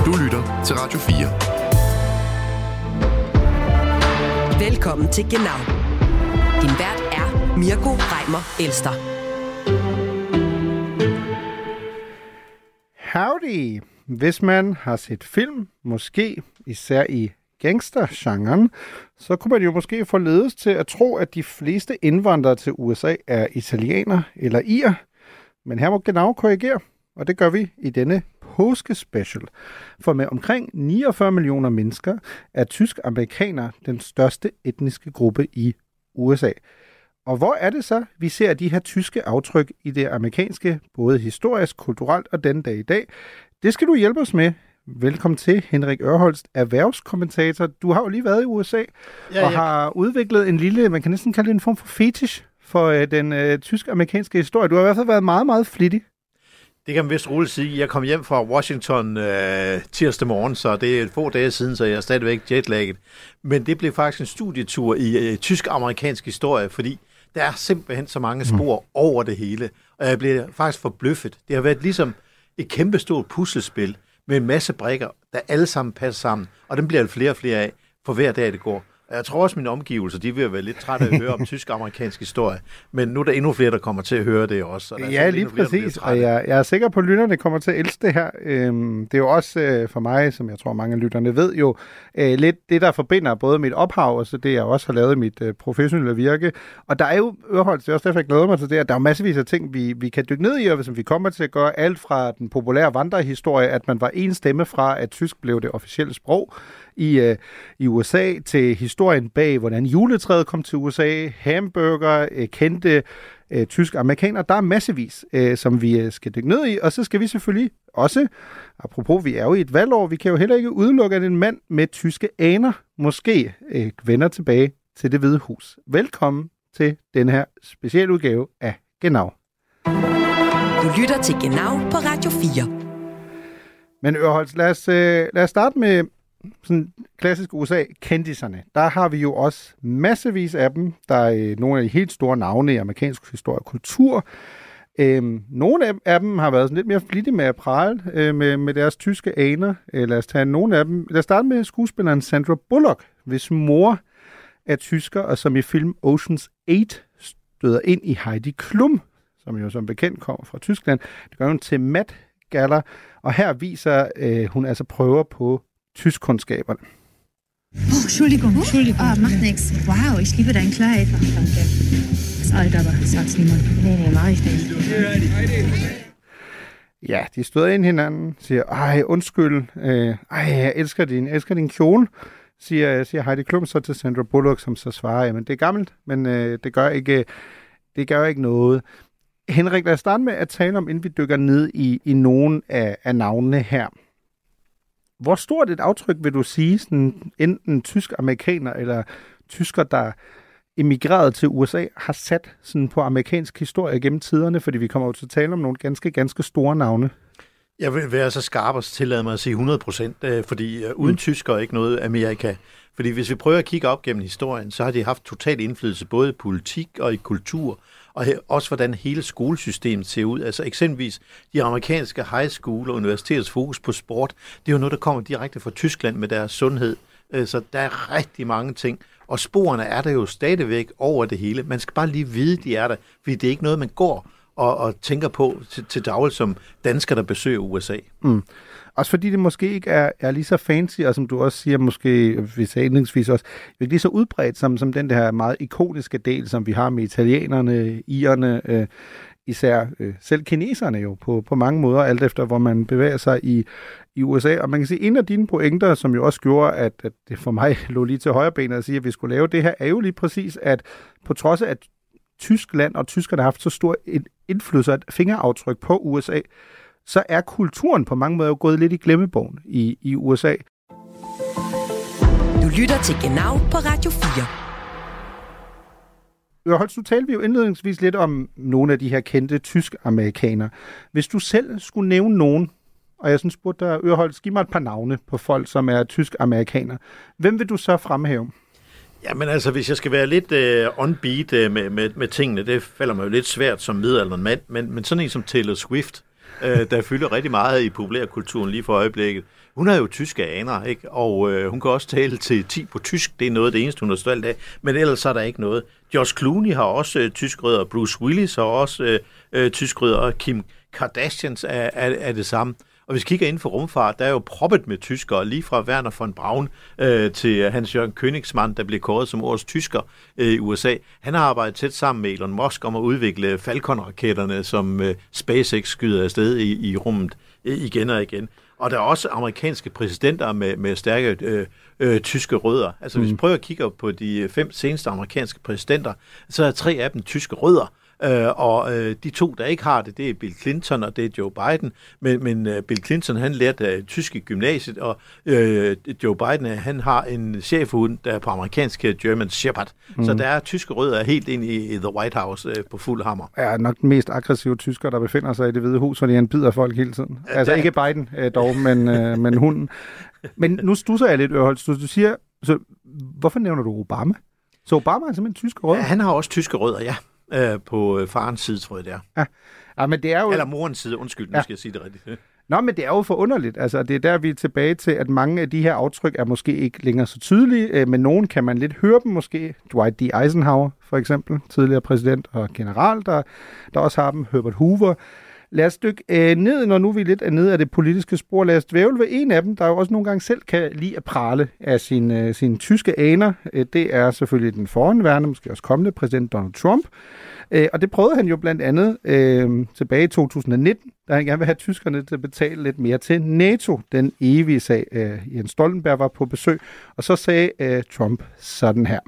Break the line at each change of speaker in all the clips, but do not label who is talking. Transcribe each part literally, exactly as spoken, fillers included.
Du lytter til Radio fire.
Velkommen til Genau. Din vært er Mirko Reimer Elster.
Howdy! Hvis man har set film, måske især i gangstergenren, så kunne man jo måske forledes til at tro, at de fleste indvandrere til U S A er italienere eller irer. Men her må Genau korrigere, og det gør vi i denne påskespecial. For med omkring niogfyrre millioner mennesker er tysk-amerikanere den største etniske gruppe i U S A. Og hvor er det så, vi ser de her tyske aftryk i det amerikanske, både historisk, kulturelt og den dag i dag? Det skal du hjælpe os med. Velkommen til, Henrik Ørholst, erhvervskommentator. Du har jo lige været i U S A ja, og ja. har udviklet en lille, man kan næsten kalde det en form for fetish for øh, den øh, tysk-amerikanske historie. Du har i hvert fald været meget, meget flittig.
Det kan man vist roligt sige. Jeg kom hjem fra Washington øh, tirsdag morgen, så det er et få dage siden, så jeg er stadigvæk jetlagget. Men det blev faktisk en studietur i øh, tysk-amerikansk historie, fordi der er simpelthen så mange spor mm. over det hele. Og jeg blev faktisk forbløffet. Det har været ligesom et kæmpestort puslespil med en masse brikker, der alle sammen passer sammen. Og dem bliver der flere og flere af, for hver dag det går. Og jeg tror også, at mine omgivelser, de vil være lidt trætte af at høre om tysk-amerikansk historie. Men nu er der endnu flere, der kommer til at høre det også.
Ja, lige flere, præcis. Og jeg, jeg er sikker på, at lytterne kommer til at elske det her. Øhm, det er jo også øh, for mig, som jeg tror mange af lytterne ved jo, øh, lidt det, der forbinder både mit ophav og så det, jeg også har lavet i mit øh, professionelle virke. Og der er jo Ørholdt, det er også derfor, jeg glæder mig til det, at der er massevis af ting, vi, vi kan dykke ned i, og hvis vi kommer til at gøre alt fra den populære vandrehistorie, at man var en stemme fra, at tysk blev det officielle sprog i, øh, i U S A, til historien bag, hvordan juletræet kom til U S A, hamburger, øh, kendte øh, tysk-amerikanere. Der er massevis, øh, som vi øh, skal dykke ned i, og så skal vi selvfølgelig også, apropos, vi er jo i et valgår, vi kan jo heller ikke udelukke, at en mand med tyske aner måske øh, vender tilbage til Det Hvide Hus. Velkommen til den her specielle udgave af Genau.
Du lytter til Genau på Radio fire.
Men Ørholst, lad os, øh, lad os starte med sådan klassisk U S A-kendiserne. Der har vi jo også massevis af dem. Der er øh, nogle af de helt store navne i amerikansk historie og kultur. Øhm, nogle af, af dem har været sådan lidt mere flittige med at prale øh, med, med deres tyske aner. Øh, lad os tage nogle af dem. Lad os starte med skuespilleren Sandra Bullock, hvis mor er tysker, og som i film Ocean's otte støder ind i Heidi Klum, som jo som bekendt kommer fra Tyskland. Det gør hun til Met Gala, og her viser øh, hun altså prøver på tyskkundskaberne.
Oh, Entschuldigung, Entschuldigung. Ah, macht nix. Wow, ich liebe dein Kleid. Danke. Das ist alt, aber sag's niemand. Nee, nee, mach ich nicht.
Ja, de støder ind hinanden, siger, ej, undskyld, øh, ej, jeg elsker din, jeg elsker din kjole, siger, siger Heidi Klum så til Sandra Bullock, som så svarer, jamen det er gammelt, men øh, det, gør ikke, det gør ikke noget. Henrik, lad os starte med at tale om, inden vi dykker ned i, i nogle af, af navnene her. Hvor stort et aftryk vil du sige, sådan, enten tysk-amerikaner eller tysker, der emigrerede til U S A, har sat sådan, på amerikansk historie gennem tiderne? Fordi vi kommer jo til at tale om nogle ganske, ganske store navne.
Jeg vil være så skarp og tillade mig at sige hundrede procent, fordi uden mm. tysker er ikke noget Amerika. Fordi hvis vi prøver at kigge op gennem historien, så har de haft total indflydelse både i politik og i kultur, og også hvordan hele skolesystemet ser ud. Altså eksempelvis de amerikanske high school og universitetets fokus på sport, det er jo noget, der kommer direkte fra Tyskland med deres sundhed. Så der er rigtig mange ting, og sporene er der jo stadigvæk over det hele. Man skal bare lige vide, de er der, fordi det er ikke noget, man går og, og tænker på til, til dagligt som danskere, der besøger U S A.
Mm. Også fordi det måske ikke er, er lige så fancy, og som du også siger, måske, hvis jeg indlægsvis også, ikke lige så udbredt som, som den der meget ikoniske del, som vi har med italienerne, irerne, øh, især øh, selv kineserne jo, på, på mange måder, alt efter hvor man bevæger sig i, i U S A. Og man kan sige, en af dine pointer, som jo også gjorde, at, at det for mig lå lige til højre benet at sige, at vi skulle lave det her, er jo lige præcis, at på trods af, at Tyskland og tyskerne har haft så stor indflydelse, et fingeraftryk på U S A, så er kulturen på mange måder jo gået lidt i glemmebogen i, i U S A.
Du lytter til Genau på Radio fire.
Ørholst, nu talte vi jo indledningsvis lidt om nogle af de her kendte tysk-amerikanere. Hvis du selv skulle nævne nogen, og jeg sådan spurgte dig, Ørholst, giv mig et par navne på folk, som er tysk-amerikanere. Hvem vil du så fremhæve?
Jamen altså, hvis jeg skal være lidt uh, on-beat uh, med, med, med tingene, det falder mig jo lidt svært som midaldrende mand, men, men sådan en som Taylor Swift, øh, der fylder rigtig meget i populærkulturen lige for øjeblikket. Hun har jo tyske aner, ikke? Og øh, hun kan også tale til ti på tysk. Det er noget af det eneste, hun er stolt af. Men ellers er der ikke noget. Josh Clooney har også øh, tysk rødder. Bruce Willis har også øh, øh, tysk rødder. Og Kim Kardashians er, er, er det samme. Og hvis vi kigger inden for rumfart, der er jo proppet med tyskere, lige fra Werner von Braun øh, til Hans-Jørgen Königsmann, der blev kåret som årets tysker øh, i U S A. Han har arbejdet tæt sammen med Elon Musk om at udvikle Falcon-raketterne, som øh, SpaceX skyder afsted i, i rummet øh, igen og igen. Og der er også amerikanske præsidenter med, med stærke øh, øh, tyske rødder. Altså mm. hvis vi prøver at kigge på de fem seneste amerikanske præsidenter, så er tre af dem tyske rødder. Uh, og uh, de to, der ikke har det, det er Bill Clinton og det er Joe Biden. Men, men uh, Bill Clinton, han lærte uh, tysk i gymnasiet, og uh, Joe Biden, uh, han har en chefhund, der er på amerikansk German Shepherd. Mm. Så der er tyske rødder helt ind i, i The White House uh, på fuld hammer.
Er nok den mest aggressive tysker, der befinder sig i Det Hvide Hus, fordi han bider folk hele tiden. Ja, altså ikke Biden uh, dog, men, uh, men hunden. Men nu stusser jeg lidt, Ørholdt. Du, du siger, så hvorfor nævner du Obama? Så Obama er simpelthen tyske rødder?
Ja, han har også tyske rødder, ja. På farens side, tror jeg, det er.
Ja. Ja, men det er jo...
Eller morens side, undskyld, nu ja. skal jeg sige det rigtigt.
Nå, men det er jo forunderligt. Altså, det er der, vi er tilbage til, at mange af de her aftryk er måske ikke længere så tydelige, men nogen kan man lidt høre dem måske. Dwight D. Eisenhower, for eksempel, tidligere præsident og general, der, der også har dem. Herbert Hoover. Lad os dykke øh, ned, når nu vi lidt er nede af det politiske spor. Lad os dvævle ved en af dem, der jo også nogle gange selv kan lide at prale af sine, øh, sine tyske aner. Øh, det er selvfølgelig den forhenværende, måske også kommende præsident Donald Trump. Øh, og det prøvede han jo blandt andet øh, tilbage i to tusind nitten, da han gerne vil have tyskerne til at betale lidt mere til NATO. Den evige sag. Øh, Jens Stoltenberg var på besøg, og så sagde øh, Trump sådan her.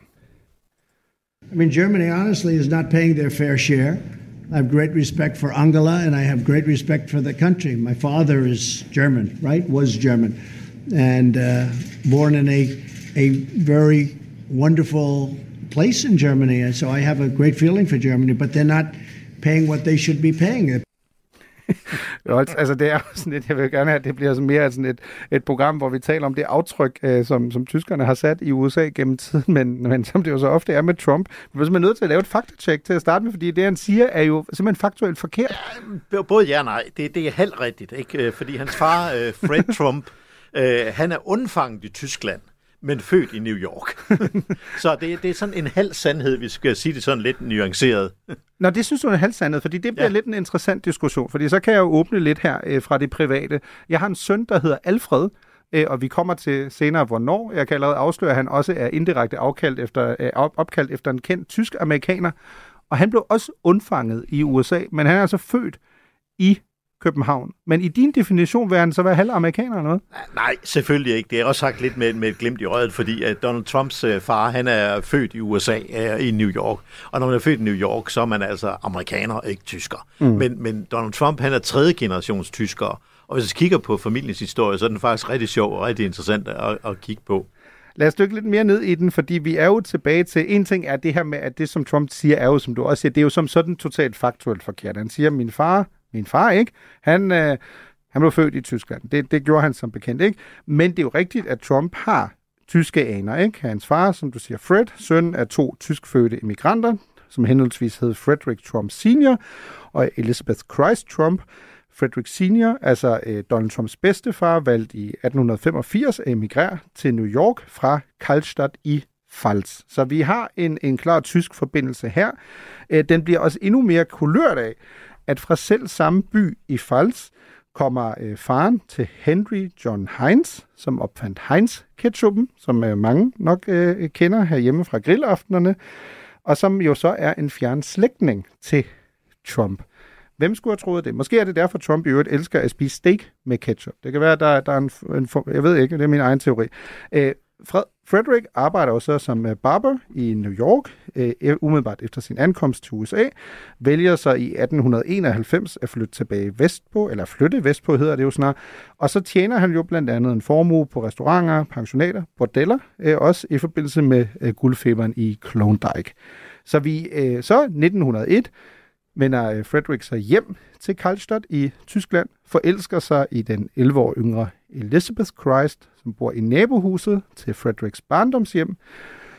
I mean, Germany honestly is not paying their fair share. I have great respect for Angela, and I have great respect for the country. My father is German, right? Was German, and uh, born in a a very wonderful place in Germany. So I have a great feeling for Germany, but they're not paying what they should be paying.
Altså det er sådan lidt, jeg vil gerne have, at det bliver sådan mere sådan et, et program, hvor vi taler om det aftryk, øh, som, som tyskerne har sat i U S A gennem tiden, men, men som det jo så ofte er med Trump. Vi er simpelthen nødt til at lave et faktatjek til at starte med, fordi det, han siger, er jo simpelthen faktuelt forkert.
Ja, både ja og nej. Det, det er halvt rigtigt, ikke? Fordi hans far, øh, Fred Trump, øh, han er undfanget i Tyskland, men født i New York. Så det, det er sådan en halv sandhed, vi skal sige det sådan lidt nuanceret.
Nå, det synes du er en halv sandhed, fordi det bliver ja. lidt en interessant diskussion, fordi så kan jeg jo åbne lidt her øh, fra det private. Jeg har en søn, der hedder Alfred, øh, og vi kommer til senere, hvornår. Jeg kan allerede afsløre, at han også er indirekte afkaldt efter, øh, opkaldt efter en kendt tysk-amerikaner, og han blev også undfanget i U S A, men han er altså født i København. Men i din definition vil han så være halv amerikaner eller noget?
Nej, selvfølgelig ikke. Det er også sagt lidt med, med et glimt i øjet, fordi at Donald Trumps øh, far, han er født i U S A, er i New York. Og når man er født i New York, så er man altså amerikaner, ikke tysker. Mm. Men, men Donald Trump, han er tredje generations tysker. Og hvis vi kigger på familiens historie, så er den faktisk rigtig sjov og rigtig interessant at, at kigge på.
Lad os dykke lidt mere ned i den, fordi vi er jo tilbage til, en ting er det her med, at det som Trump siger, er jo, som du også siger, det er jo som sådan totalt faktuelt forkert. Han siger, min far Min far, ikke? Han, øh, han blev født i Tyskland. Det, det gjorde han som bekendt, ikke? Men det er jo rigtigt, at Trump har tyske aner, ikke? Hans far, som du siger, Fred, søn af to tyskfødte immigranter, som henholdsvis hed Frederick Trump senior og Elizabeth Christ Trump. Frederick senior, altså øh, Donald Trumps bedstefar, valgte i atten femogfirs at emigrere til New York fra Karlstadt i Pfalz. Så vi har en, en klar tysk forbindelse her. Øh, den bliver også endnu mere kulørt af, at fra selv samme by i Pfalz kommer øh, faren til Henry John Heinz, som opfandt Heinz-ketchuppen, som øh, mange nok øh, kender herhjemme fra grillaftenerne, og som jo så er en fjern slægtning til Trump. Hvem skulle have troet det? Måske er det derfor, Trump i øvrigt elsker at spise steak med ketchup. Det kan være, at der, der er en, en... Jeg ved ikke, det er min egen teori. Øh, Fred, Frederick arbejder også som barber i New York, øh, umiddelbart efter sin ankomst til U S A, vælger så i atten enoghalvfems at flytte tilbage vestpå, eller flytte vestpå hedder det jo snart, og så tjener han jo blandt andet en formue på restauranter, pensionater, bordeller, øh, også i forbindelse med øh, guldfeberen i Klondike. Så vi øh, så nitten hundrede og et vender øh, Frederick sig hjem til Karlstadt i Tyskland, forelsker sig i den elleve år yngre Elizabeth Christ, som bor i nabohuset til Fredericks barndomshjem.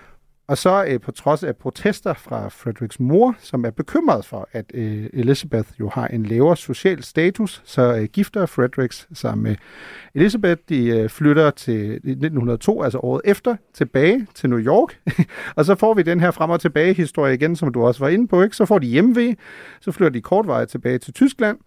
Og så øh, på trods af protester fra Fredericks mor, som er bekymret for, at øh, Elizabeth jo har en lavere social status, så øh, gifter Fredericks sig med Elizabeth. De øh, flytter til nitten hundrede og to, altså året efter, tilbage til New York. Og så får vi den her frem og tilbage historie igen, som du også var inde på, ikke? Så får de hjemve, så flytter de kortvarigt tilbage til Tyskland.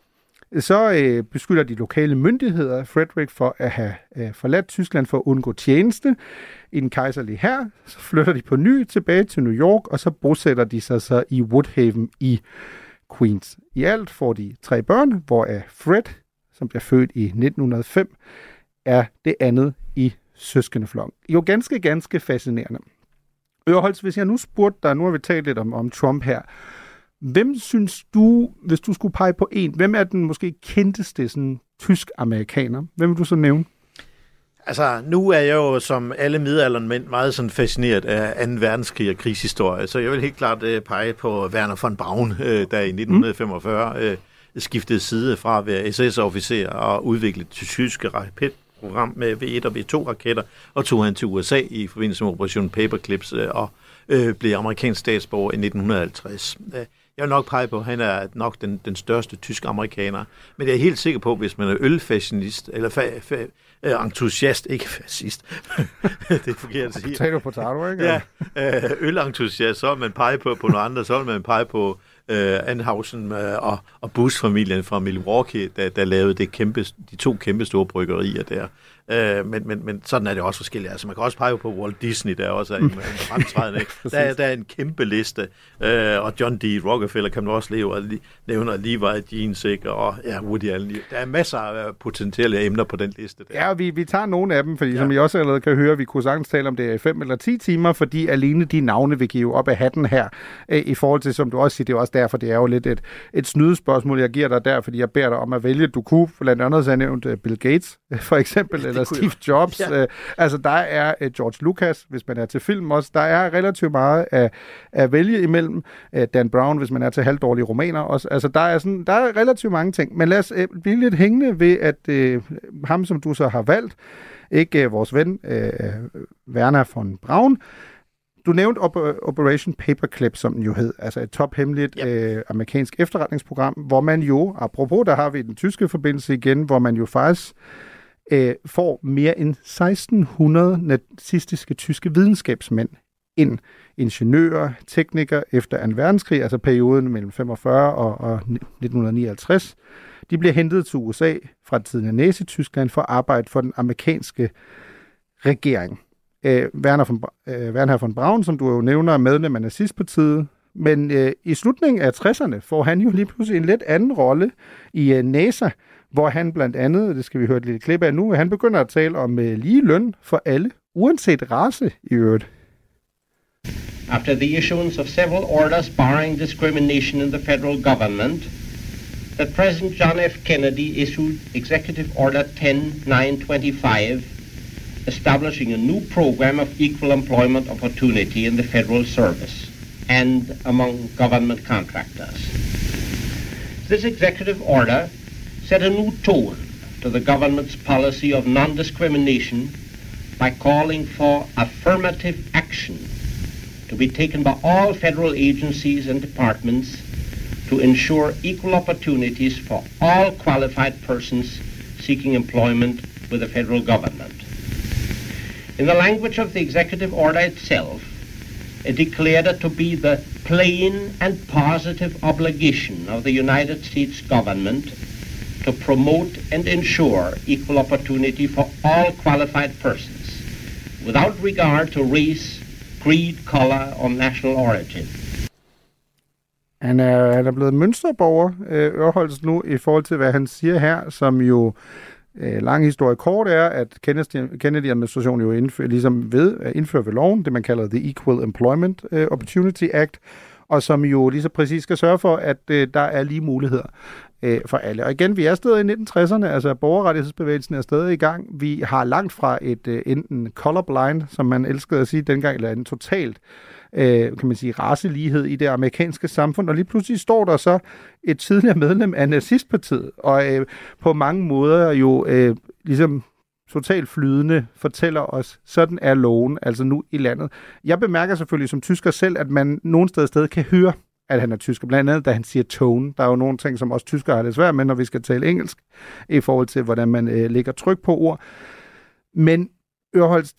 Så øh, beskylder de lokale myndigheder Frederick for at have øh, forladt Tyskland for at undgå tjeneste i den kejserlige hær. Så flytter de på ny tilbage til New York, og så bosætter de sig så i Woodhaven i Queens. I alt får de tre børn, hvoraf Fred, som bliver født i nitten hundrede og fem, er det andet i søskendeflokken. Jo ganske, ganske fascinerende. Øverholds, hvis jeg nu spurgte dig, nu har vi talt lidt om, om Trump her, hvem synes du, hvis du skulle pege på en, hvem er den måske kendteste sådan, tysk-amerikaner? Hvem vil du så nævne?
Altså, nu er jeg jo som alle midaldrende mænd meget sådan fascineret af anden verdenskrig og krigshistorie, så jeg vil helt klart uh, pege på Werner von Braun, uh, der i nitten femogfyrre uh, skiftede side fra at være S S-officer og udvikle det tyske raketprogram med V et og V to raketter, og tog han til U S A i forbindelse med Operation Paperclips uh, og uh, blev amerikansk statsborger i nitten halvtreds. Uh, Jeg vil nok pege på, at han er nok den, den største tysk-amerikaner. Men jeg er helt sikker på, at hvis man er ølfashionist, eller fa- fa- uh, entusiast, ikke fascist, det er forkert at sige.
Potato, potato, ikke?
Ja, uh, ølentusiast, så vil man pege på, på nogle andre, så vil man pege på uh, Anhausen uh, og, og Busch-familien fra Milwaukee, der, der lavede det kæmpe, de to kæmpe store bryggerier der. Uh, men, men, men sådan er det også forskelligt. Altså, man kan også pege på Walt Disney, der også er en, en fremtrædende. der, der er en kæmpe liste. Uh, og John D. Rockefeller kan man også leve og nævne, Levi Jeans, og ja, Woody Allen. Der er masser af potentielle emner på den liste. Der.
Ja, vi, vi tager nogle af dem, fordi ja. Som I også allerede kan høre, vi kunne sagtens tale om det i fem eller ti timer, fordi alene de navne vil give op af hatten her, uh, i forhold til, som du også siger, det er også derfor, det er jo lidt et, et snydespørgsmål, jeg giver dig der, fordi jeg beder dig om at vælge. Du kunne blandt andet have nævnt uh, Bill Gates, for eksempel, eller Steve Jobs. Ja. Øh, altså, der er uh, George Lucas, hvis man er til film også. Der er relativt meget at, at vælge imellem. Uh, Dan Brown, hvis man er til halvdårlige romaner også. Altså, der er, sådan, der er relativt mange ting. Men lad os uh, blive lidt hængende ved, at uh, ham, som du så har valgt, ikke uh, vores ven, uh, Werner von Braun. Du nævnte Op- Operation Paperclip, som den jo hed. Altså et tophemmeligt yep. uh, amerikansk efterretningsprogram, hvor man jo, apropos, der har vi den tyske forbindelse igen, hvor man jo faktisk Øh, får mere end seksten hundrede nazistiske tyske videnskabsmænd ind. Ingeniører, teknikere efter anden verdenskrig, altså perioden mellem femogfyrre og, og nitten nioghalvtreds. De bliver hentet til U S A fra tiden af Nazi-Tyskland for at arbejde for den amerikanske regering. Øh, Werner, von, øh, Werner von Braun, som du jo nævner, er medlem af nazistpartiet, men øh, i slutningen af tresserne får han jo lige pludselig en lidt anden rolle i øh, NASA, hvor han blandt andet, det skal vi høre et lille klip af nu, han begynder at tale om uh, lige løn for alle, uanset race i øvrigt.
After the issuance of several orders barring discrimination in the federal government, that President John F. Kennedy issued Executive Order ten nine twenty-five, establishing a new program of equal employment opportunity in the federal service and among government contractors. This executive order set a new tone to the government's policy of non-discrimination by calling for affirmative action to be taken by all federal agencies and departments to ensure equal opportunities for all qualified persons seeking employment with the federal government. In the language of the executive order itself, it declared it to be the plain and positive obligation of the United States government to promote and ensure equal opportunity for all qualified persons, without regard to race, creed, color, or national origin.
Han er, han er blevet mønsterborger, øh, Øverholds nu, i forhold til, hvad han siger her, som jo øh, lang historie kort er, at Kennedy-administrationen jo indfører, ligesom ved at indføre ved loven, det man kalder The Equal Employment uh, Opportunity Act, og som jo lige så præcis skal sørge for, at øh, der er lige muligheder øh, for alle. Og igen, vi er stadig i nitten tresserne, altså borgerrettighedsbevægelsen er stadig i gang. Vi har langt fra et øh, enten colorblind, som man elskede at sige dengang, eller en totalt øh, kan man sige, racelighed i det amerikanske samfund, og lige pludselig står der så et tidligere medlem af nazistpartiet, og øh, på mange måder jo øh, ligesom totalt flydende, fortæller os, sådan er loven, altså nu i landet. Jeg bemærker selvfølgelig som tysker selv, at man nogen steder sted kan høre, at han er tysker. Blandt andet, da han siger tone. Der er jo nogle ting, som også tyskere har det svært med, når vi skal tale engelsk, i forhold til, hvordan man øh, lægger tryk på ord. Men Ørholst,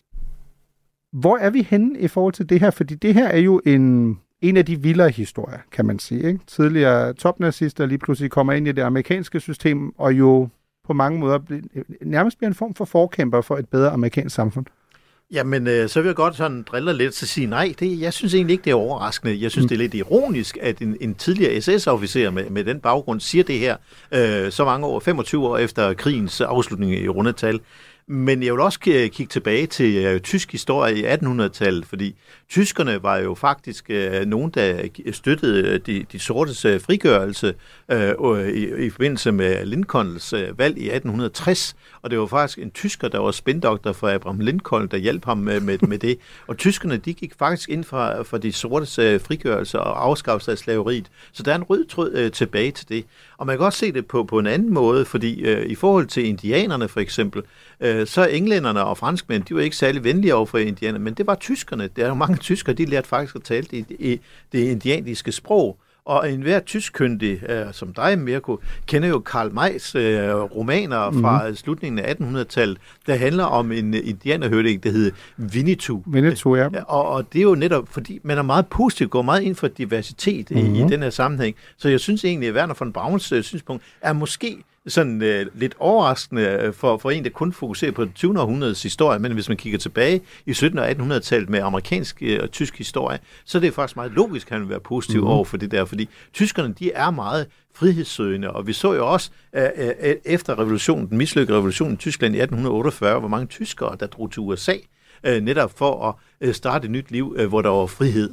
hvor er vi henne i forhold til det her? Fordi det her er jo en, en af de vildere historier, kan man sige. Ikke? Tidligere topnazister lige pludselig kommer ind i det amerikanske system, og jo på mange måder nærmest bliver en form for forkæmper for et bedre amerikansk samfund.
Jamen, øh, så vil jeg godt sådan drille lidt til at sige nej. Det, jeg synes egentlig ikke, det er overraskende. Jeg synes, mm. det er lidt ironisk, at en, en tidligere S S-officer med, med den baggrund siger det her øh, så mange år, femogtyve år efter krigens afslutning i rundetal. Men jeg vil også kigge tilbage til øh, tysk historie i attenhundredetallet, fordi tyskerne var jo faktisk øh, nogen, der støttede de, de sortes øh, frigørelse øh, i, i forbindelse med Lincolns øh, valg i atten tres, og det var faktisk en tysker, der var spindoktor for Abraham Lincoln, der hjalp ham med, med, med det. Og tyskerne, de gik faktisk ind for, for de sortes øh, frigørelse og afskaffelse af slaveriet, så der er en rød tråd øh, tilbage til det. Og man kan også se det på, på en anden måde, fordi øh, i forhold til indianerne for eksempel, øh, så englænderne og franskmænd, de var ikke særlig venlige over for indianerne, men det var tyskerne. Der er jo mange tyskere, de lærte faktisk at tale det, i det indianske sprog. Og enhver tyskkyndig, øh, som dig, Mirko, kender jo Karl Mays øh, romaner fra mm-hmm. slutningen af attenhundredetallet, der handler om en indianerhøvding, der hedder Winnetou.
Winnetou, ja.
Og, og det er jo netop, fordi man er meget positiv, går meget ind for diversitet mm-hmm. i, i den her sammenhæng. Så jeg synes egentlig, at Werner von Brauns øh, synspunkt er måske sådan øh, lidt overraskende for, for en, der kun fokuserer på det tyvende århundredes historie, men hvis man kigger tilbage i syttende og attenhundredetallet med amerikansk øh, og tysk historie, så er det faktisk meget logisk, at han vil være positiv mm-hmm. over for det der, fordi tyskerne, de er meget frihedssøgende, og vi så jo også øh, øh, efter revolutionen, den mislykkede revolution i Tyskland i atten otteogfyrre, hvor mange tyskere, der drog til U S A, øh, netop for at øh, starte et nyt liv, øh, hvor der var frihed.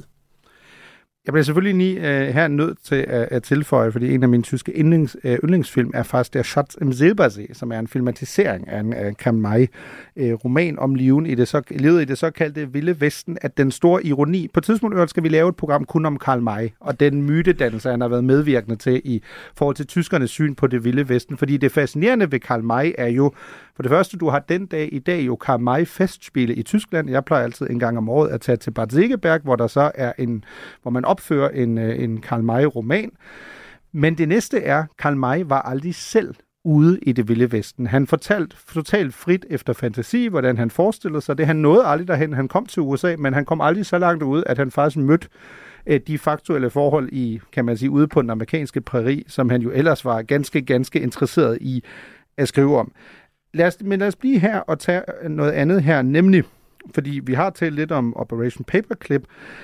Jeg bliver selvfølgelig lige uh, her nødt til at, at tilføje, fordi en af mine tyske yndlings, uh, yndlingsfilm er faktisk Der Schatz im Silbersee, som er en filmatisering af en uh, Karl May-roman uh, om livet i, det så, livet i det såkaldte Vilde Vesten, at den store ironi. På et tidspunkt skal vi lave et program kun om Karl May, og den mytedannelse, han har været medvirkende til i forhold til tyskernes syn på det Vilde Vesten. Fordi det fascinerende ved Karl May er jo, for det første, du har den dag i dag jo Karl May-festspille i Tyskland. Jeg plejer altid en gang om året at tage til Bad Segeberg, hvor der så er en, hvor man opfører en, en Karl May-roman. Men det næste er, Karl May var aldrig selv ude i det Vilde Vesten. Han fortalte totalt frit efter fantasi, hvordan han forestillede sig det. Han nåede aldrig derhen. Han kom til U S A, men han kom aldrig så langt ud, at han faktisk mødte de faktuelle forhold i, kan man sige, ude på den amerikanske prærie, som han jo ellers var ganske, ganske interesseret i at skrive om. Lad os, men lad os blive her og tage noget andet her, nemlig, fordi vi har talt lidt om Operation Paperclip.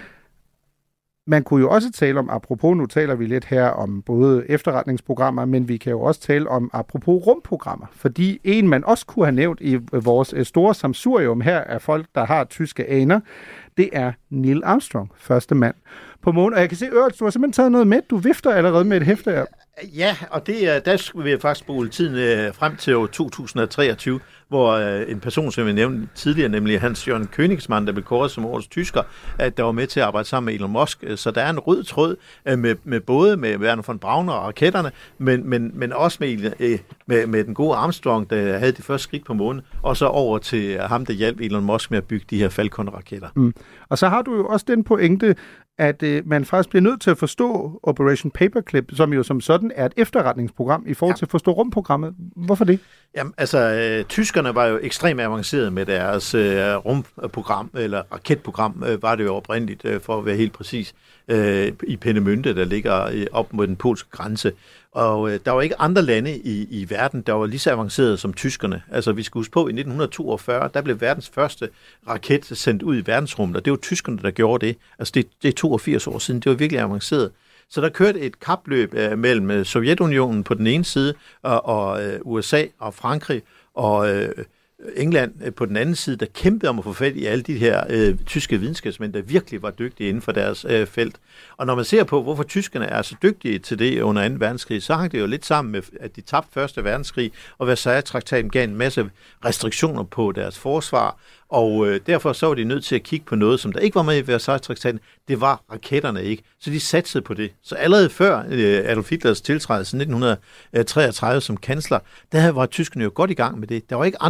Man kunne jo også tale om, apropos, nu taler vi lidt her om både efterretningsprogrammer, men vi kan jo også tale om, apropos rumprogrammer. Fordi en, man også kunne have nævnt i vores store samsurium her af folk, der har tyske aner, det er Neil Armstrong, første mand på månen. Og jeg kan se, Ørts, du har simpelthen taget noget med. Du vifter allerede med et hæfte her.
Ja, og det, der vil jeg faktisk spole tiden frem til år to tusind treogtyve, hvor en person, som jeg nævnte tidligere, nemlig Hans-Jørgen Königsmann, der blev kåret som årets tysker, at der var med til at arbejde sammen med Elon Musk. Så der er en rød tråd med, med både med Werner von Braun og raketterne, men, men, men også med, med, med den gode Armstrong, der havde det første skridt på månen, og så over til ham, der hjalp Elon Musk med at bygge de her Falcon-raketter. Mm.
Og så har du jo også den pointe, at øh, man faktisk bliver nødt til at forstå Operation Paperclip, som jo som sådan er et efterretningsprogram i forhold ja. til at forstå rumprogrammet. Hvorfor det?
Jamen, altså, øh, tyskerne var jo ekstremt avancerede med deres øh, rumprogram, eller raketprogram, øh, var det jo oprindeligt, øh, for at være helt præcis, øh, i Peenemünde, der ligger øh, op mod den polske grænse. Og øh, der var ikke andre lande i, i verden, der var lige så avancerede som tyskerne. Altså, vi skal huske på, i nitten toogfyrre, der blev verdens første raket sendt ud i verdensrummet, og det var tyskerne, der gjorde det. Altså, det, det er toogfirs år siden, det var virkelig avanceret. Så der kørte et kapløb øh, mellem Sovjetunionen på den ene side, og, og øh, U S A og Frankrig og øh, England på den anden side, der kæmpede om at få fat i alle de her øh, tyske videnskabsmænd, der virkelig var dygtige inden for deres øh, felt. Og når man ser på, hvorfor tyskerne er så dygtige til det under anden verdenskrig, så hang det jo lidt sammen med, at de tabte første verdenskrig, og Versailles-traktaten gav en masse restriktioner på deres forsvar, og øh, derfor så var de nødt til at kigge på noget, som der ikke var med i Versailles-traktaten. Det var raketterne ikke. Så de satsede på det. Så allerede før øh, Adolf Hitlers tiltrædelse i nitten treogtredive som kansler, der var tyskerne jo godt i gang med det. Der var ikke andre lande,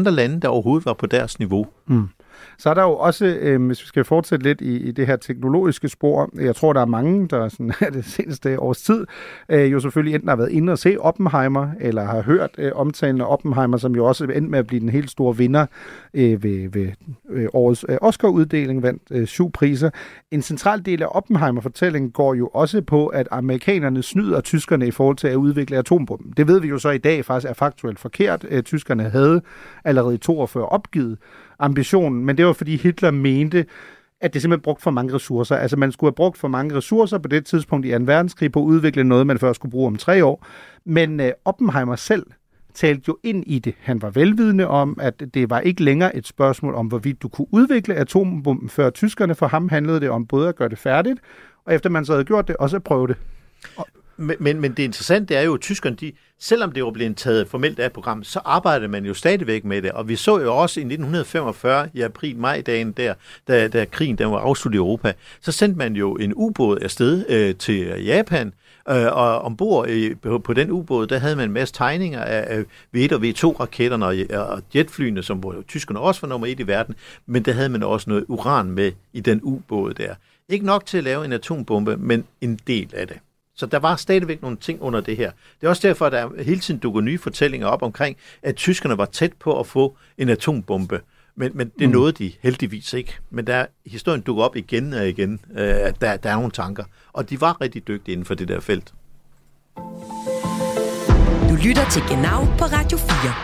der overhovedet var på deres niveau.
Mm. Så er der jo også, øh, hvis vi skal fortsætte lidt i, i det her teknologiske spor, jeg tror, der er mange, der sådan, det seneste års tid, øh, jo selvfølgelig enten har været inde og se Oppenheimer, eller har hørt øh, omtalen af Oppenheimer, som jo også endte med at blive den helt store vinder øh, ved, ved øh, årets øh, Oscar-uddeling, vandt øh, syv priser. En central del af Oppenheimer-fortællingen går jo også på, at amerikanerne snyder tyskerne i forhold til at udvikle atombomben. Det ved vi jo så i dag faktisk er faktuelt forkert. Øh, tyskerne havde allerede i toogfyrre opgivet ambitionen, men det var fordi Hitler mente, at det simpelthen brugte for mange ressourcer. Altså man skulle have brugt for mange ressourcer på det tidspunkt i anden verdenskrig på at udvikle noget, man først skulle bruge om tre år. Men øh, Oppenheimer selv talte jo ind i det. Han var velvidende om, at det var ikke længere et spørgsmål om, hvorvidt du kunne udvikle atombomben før tyskerne. For ham handlede det om både at gøre det færdigt, og efter man så havde gjort det, også at prøve det. Og
Men, men, men det interessante er jo, at tyskerne, de, selvom det var blevet taget formelt af programmet, så arbejdede man jo stadigvæk med det. Og vi så jo også i nitten femogfyrre, i april-maj-dagen der, da, da krigen der var afsluttet i Europa, så sendte man jo en ubåd afsted øh, til Japan. Øh, og ombord i, på, på den ubåd, der havde man en masse tegninger af, af V et og V to-raketterne og, og jetflyene, som hvor tyskerne også var nummer et i verden. Men der havde man også noget uran med i den ubåd der. Ikke nok til at lave en atombombe, men en del af det. Så der var stadigvæk nogle ting under det her. Det er også derfor, at der hele tiden dukker nye fortællinger op omkring, at tyskerne var tæt på at få en atombombe. Men, men det
Mm.
nåede de heldigvis ikke. Men der, historien dukker op igen og igen, øh, at der, der er nogle tanker. Og de var rigtig dygtige inden for det der felt.
Du lytter til Genau på Radio fire.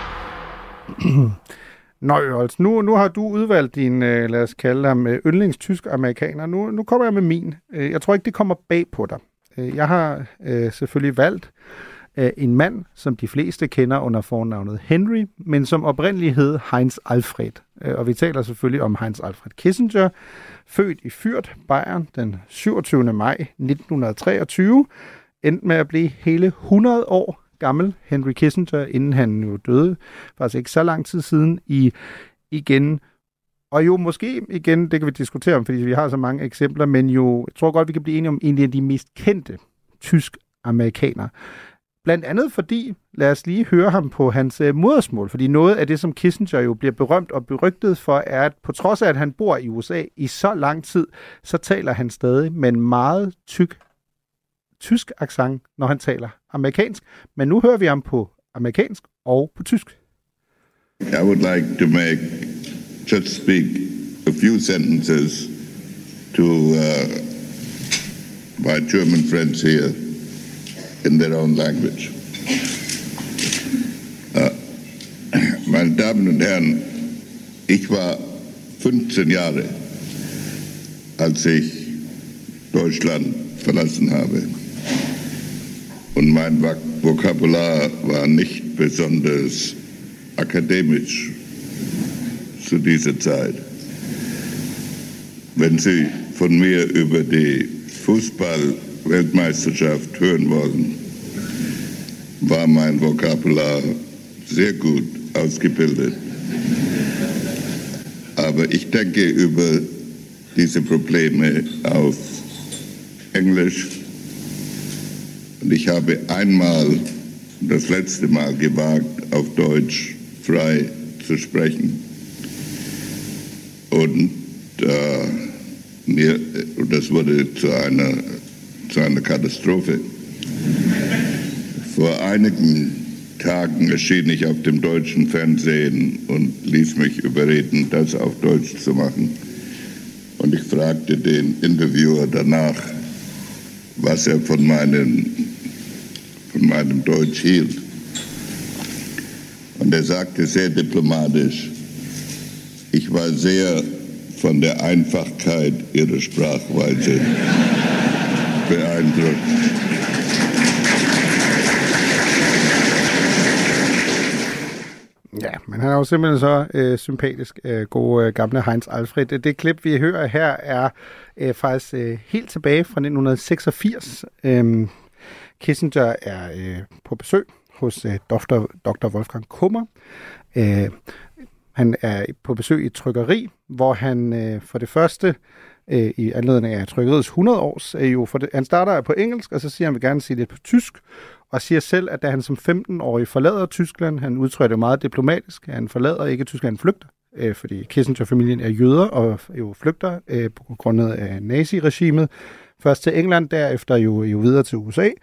Nå, Jørgens, nu, nu har du udvalgt din, øh, lad os kalde ham, øh, yndlingstysk-amerikaner. Nu, nu kommer jeg med min. Øh, jeg tror ikke, det kommer bag på dig. Øh, jeg har øh, selvfølgelig valgt øh, en mand, som de fleste kender under fornavnet Henry, men som oprindeligt hed Heinz Alfred. Øh, og vi taler selvfølgelig om Heinz Alfred Kissinger, født i Fürth, Bayern, den syvogtyvende maj nitten treogtyve, endte med at blive hele hundrede år gammel, Henry Kissinger, inden han jo døde, faktisk ikke så lang tid siden, i igen. Og jo måske igen, det kan vi diskutere om, fordi vi har så mange eksempler, men jo, jeg tror godt, vi kan blive enige om en af de mest kendte tysk-amerikanere. Blandt andet fordi, lad os lige høre ham på hans uh, modersmål, fordi noget af det, som Kissinger jo bliver berømt og berygtet for, er, at på trods af, at han bor i U S A i så lang tid, så taler han stadig med en meget tyk tysk accent, når han taler amerikansk. Men nu hører vi ham på amerikansk og på tysk.
I would like to make, just speak a few sentences to uh, my German friends here in their own language. Uh, meine Damen und Herren, ich war fünfzehn Jahre, als ich Deutschland verlassen habe. Und mein Vokabular war nicht besonders akademisch zu dieser Zeit. Wenn Sie von mir über die Fußball-Weltmeisterschaft hören wollen, war mein Vokabular sehr gut ausgebildet. Aber ich denke über diese Probleme auf Englisch. Und ich habe einmal, das letzte Mal gewagt, auf Deutsch frei zu sprechen. Und äh, mir, das wurde zu einer, zu einer Katastrophe. Vor einigen Tagen erschien ich auf dem deutschen Fernsehen und ließ mich überreden, das auf Deutsch zu machen. Und ich fragte den Interviewer danach, was er von meinem, von meinem Deutsch hielt. Und er sagte sehr diplomatisch, ich war sehr von der Einfachkeit ihrer Sprachweise beeindruckt.
Ja, men han er jo simpelthen så øh, sympatisk, øh, gode øh, gamle Heinz Alfred. Det, det klip, vi hører her, er øh, faktisk øh, helt tilbage fra nitten seksogfirs. Øhm, Kissinger er øh, på besøg hos øh, doktor, doktor Wolfgang Kummer. Øh, han er på besøg i et trykkeri, hvor han øh, for det første, øh, i anledning af trykkeriets hundrede års, øh, jo for det, han starter på engelsk, og så siger han, at han vil gerne sige det på tysk. og siger selv, at da han som femten-årig forlader Tyskland, han udtrykker det meget diplomatisk, han forlader ikke Tyskland, han flygter, øh, fordi Kissinger-familien er jøder og jo flygter øh, på grund af naziregimet. Først til England, derefter jo, jo videre til U S A.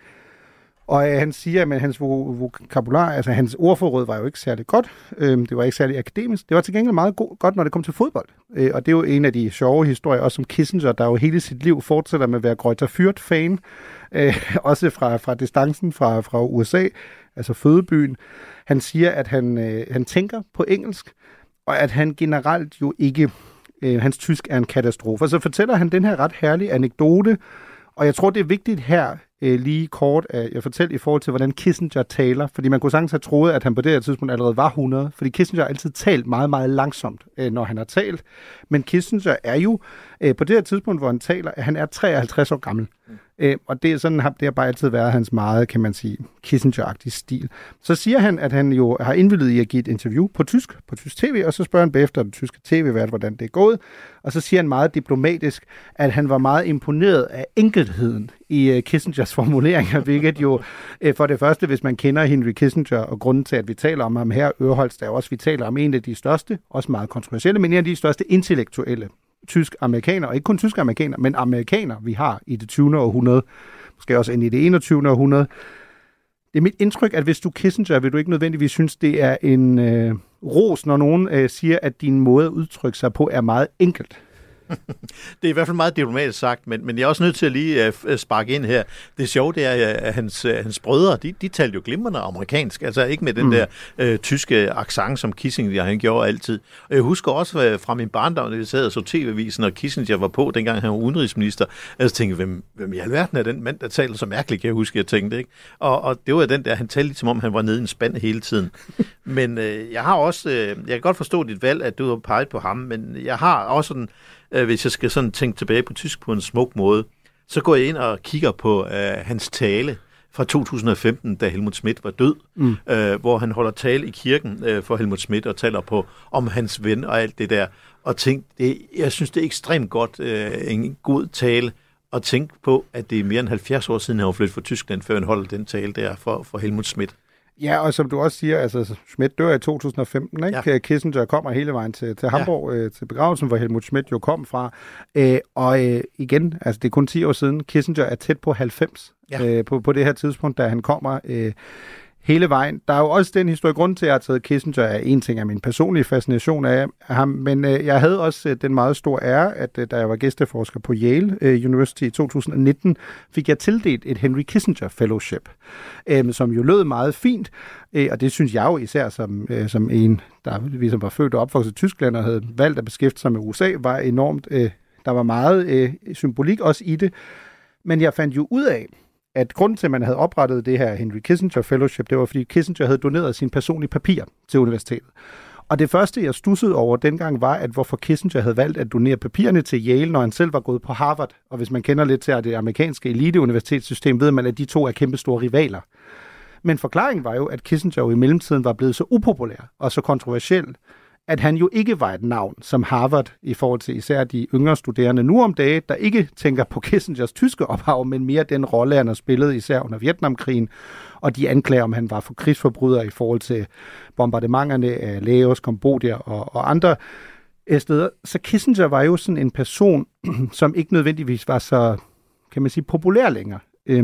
Og øh, han siger, at hans vokabular, altså hans ordforråd var jo ikke særlig godt. Øh, det var ikke særlig akademisk. Det var til gengæld meget go- godt, når det kom til fodbold. Øh, og det er jo en af de sjove historier, også som Kissinger, der jo hele sit liv fortsætter med at være Greuther Fürth-fan. Øh, også fra, fra distancen fra, fra U S A, altså fødebyen. Han siger, at han, øh, han tænker på engelsk, og at han generelt jo ikke... Øh, hans tysk er en katastrofe. Og så fortæller han den her ret herlige anekdote, og jeg tror, det er vigtigt her, øh, lige kort, at jeg fortæller i forhold til, hvordan Kissinger taler, fordi man kunne sagtens have troet, at han på det her tidspunkt allerede var hundrede, fordi Kissinger har altid talt meget, meget langsomt, øh, når han har talt. Men Kissinger er jo, øh, på det her tidspunkt, hvor han taler, at han er treoghalvtreds år gammel. Mm. Øh, og det er sådan, det har bare altid været hans meget, kan man sige, Kissinger-agtig stil. Så siger han, at han jo har indvilliget i at give et interview på tysk, på tysk tv, og så spørger han bagefter den tyske tv-vært, hvordan det er gået. Og så siger han meget diplomatisk, at han var meget imponeret af enkeltheden i uh, Kissingers formuleringer, hvilket jo uh, for det første, hvis man kender Henry Kissinger, og grunden til, at vi taler om ham her, Øreholst, der også, vi taler om en af de største, også meget kontroversielle, men en af de største intellektuelle tysk-amerikaner, og ikke kun tysk-amerikaner, men amerikaner, vi har i det tyvende århundrede, måske også ind i det enogtyvende århundrede. Det er mit indtryk, at hvis du Kissinger, vil du ikke nødvendigvis synes, det er en øh, ros, når nogen øh, siger, at din måde at udtrykke sig på er meget enkelt.
Det er i hvert fald meget diplomatisk sagt, men, men jeg er også nødt til at lige uh, sparke ind her. Det sjove, det er, at hans, uh, hans brødre, de, de talte jo glimrende amerikansk, altså ikke med den mm. der uh, tyske accent, som Kissinger han gjorde altid. Og jeg husker også uh, fra min barndom, da vi sad og så T V-avisen, og Kissinger var på, dengang han var udenrigsminister, og så tænkte jeg, hvem, hvem i alverden er den mand, der taler så mærkeligt, kan jeg huske, jeg tænkte, ikke? Og, og det var den der, han talte lidt som om, han var nede i en spand hele tiden. Men uh, jeg har også, uh, jeg kan godt forstå dit valg, at du har peget på ham, men jeg har også sådan, hvis jeg skal sådan tænke tilbage på tysk på en smuk måde, så går jeg ind og kigger på uh, hans tale fra to tusind og femten, da Helmut Schmidt var død, mm. uh, hvor han holder tale i kirken uh, for Helmut Schmidt og taler på om hans ven og alt det der. Og tænk, det, jeg synes, det er ekstremt godt, uh, en god tale, at tænke på, at det er mere end halvfjerds år siden, han var flyttet fra Tyskland, før han holdt den tale der for, for Helmut Schmidt. Ja, og som du også siger, altså Schmidt dør i to tusind og femten, ikke? Ja. Kissinger kommer hele vejen til, til Hamburg, ja. øh, til begravelsen, hvor Helmut Schmidt jo kom fra. Øh, og øh, igen, altså det er kun ti år siden, Kissinger er tæt på halvfems ja. øh, på, på det her tidspunkt, da han kommer øh, hele vejen. Der er jo også den historie, grund til, at jeg har taget Kissinger, er en ting af min personlige fascination af ham, men øh, jeg havde også øh, den meget store ære, at øh, da jeg var gæsteforsker på Yale øh, University i to tusind og nitten, fik jeg tildelt et Henry Kissinger Fellowship, øh, som jo lød meget fint, øh, og det synes jeg jo især som, øh, som en, der ligesom var født og opvokset i Tyskland og havde valgt at beskæftige sig med U S A, var enormt, øh, der var meget øh, symbolik også i det, men jeg fandt jo ud af, at grunden til, at man havde oprettet det her Henry Kissinger Fellowship, det var, fordi Kissinger havde doneret sine personlige papirer til universitetet. Og det første, jeg stussede over dengang, var, at hvorfor Kissinger havde valgt at donere papirerne til Yale, når han selv var gået på Harvard. Og hvis man kender lidt til det amerikanske eliteuniversitetssystem, ved man, at de to er kæmpe store rivaler. Men forklaringen var jo, at Kissinger jo i mellemtiden var blevet så upopulær og så kontroversiel, at han jo ikke var et navn som Harvard i forhold til især de yngre studerende nu om dage, der ikke tænker på Kissingers tyske ophav, men mere den rolle, han har spillet især under Vietnamkrigen, og de anklager, om han var for krigsforbryder i forhold til bombardementerne af Laos, Kambodja og, og andre steder. Så Kissinger var jo sådan en person, som ikke nødvendigvis var så, kan man sige, populær længere.